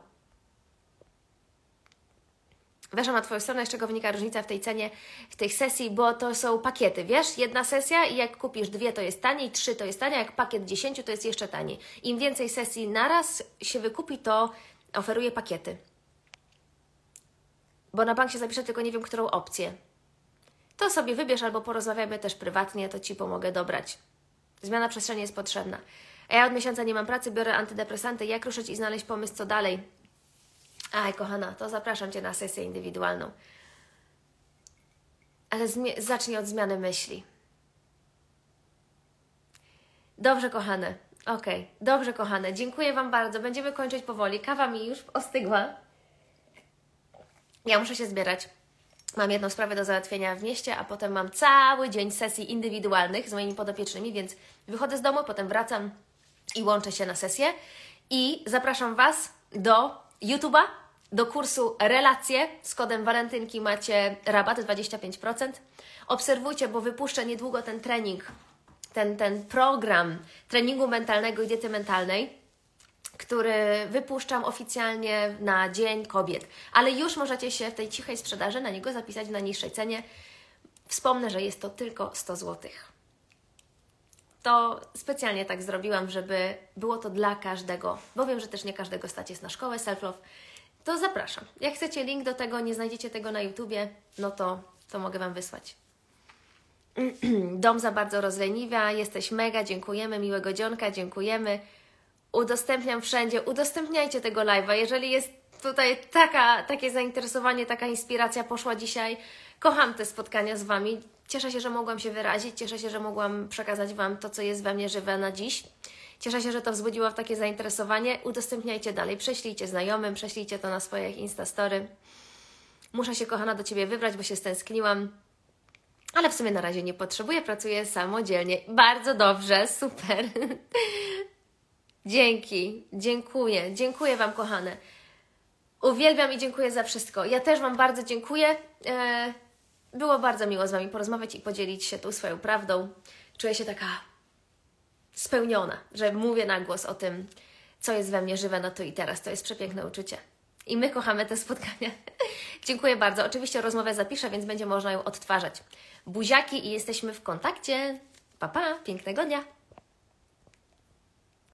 Weszłam na Twoją stronę, z czego wynika różnica w tej cenie, w tej sesji, bo to są pakiety, wiesz? 1 sesja i jak kupisz 2, to jest taniej, 3 to jest taniej, jak pakiet 10 to jest jeszcze taniej. Im więcej sesji naraz się wykupi, to oferuję pakiety. Bo na bank się zapiszę, tylko nie wiem, którą opcję. To sobie wybierz albo porozmawiamy też prywatnie, to Ci pomogę dobrać. Zmiana przestrzeni jest potrzebna. A ja od miesiąca nie mam pracy, biorę antydepresanty. Jak ruszyć i znaleźć pomysł, co dalej? Aj, kochana, to zapraszam Cię na sesję indywidualną. Ale zacznij od zmiany myśli. Dobrze, kochane. Okej. Dobrze, kochane. Dziękuję Wam bardzo. Będziemy kończyć powoli. Kawa mi już ostygła. Ja muszę się zbierać. Mam jedną sprawę do załatwienia w mieście, a potem mam cały dzień sesji indywidualnych z moimi podopiecznymi, więc wychodzę z domu, potem wracam i łączę się na sesję. I zapraszam Was do YouTube'a, do kursu Relacje. Z kodem Walentynki macie rabat 25%. Obserwujcie, bo wypuszczę niedługo ten trening, ten program treningu mentalnego i diety mentalnej, który wypuszczam oficjalnie na Dzień Kobiet. Ale już możecie się w tej cichej sprzedaży na niego zapisać na niższej cenie. Wspomnę, że jest to tylko 100 zł. To specjalnie tak zrobiłam, żeby było to dla każdego, bo wiem, że też nie każdego stać jest na szkołę Self-Love. To zapraszam. Jak chcecie link do tego, nie znajdziecie tego na YouTubie, no to mogę Wam wysłać. Dom za bardzo rozleniwia, jesteś mega, dziękujemy, miłego dzionka, dziękujemy. Udostępniam wszędzie, udostępniajcie tego live'a. Jeżeli jest tutaj takie zainteresowanie, taka inspiracja poszła dzisiaj, kocham te spotkania z Wami. Cieszę się, że mogłam się wyrazić, cieszę się, że mogłam przekazać Wam to, co jest we mnie żywe na dziś. Cieszę się, że to wzbudziło takie zainteresowanie. Udostępniajcie dalej, prześlijcie znajomym, prześlijcie to na swoich Instastory. Muszę się, kochana, do Ciebie wybrać, bo się stęskniłam. Ale w sumie na razie nie potrzebuję, pracuję samodzielnie. Bardzo dobrze, super. Dzięki, dziękuję Wam, kochane. Uwielbiam i dziękuję za wszystko. Ja też Wam bardzo dziękuję. Było bardzo miło z Wami porozmawiać i podzielić się tą swoją prawdą. Czuję się taka spełniona, że mówię na głos o tym, co jest we mnie żywe, no to i teraz. To jest przepiękne uczucie. I my kochamy te spotkania. Dziękuję bardzo. Oczywiście rozmowę zapiszę, więc będzie można ją odtwarzać. Buziaki i jesteśmy w kontakcie. Pa, pa, pięknego dnia.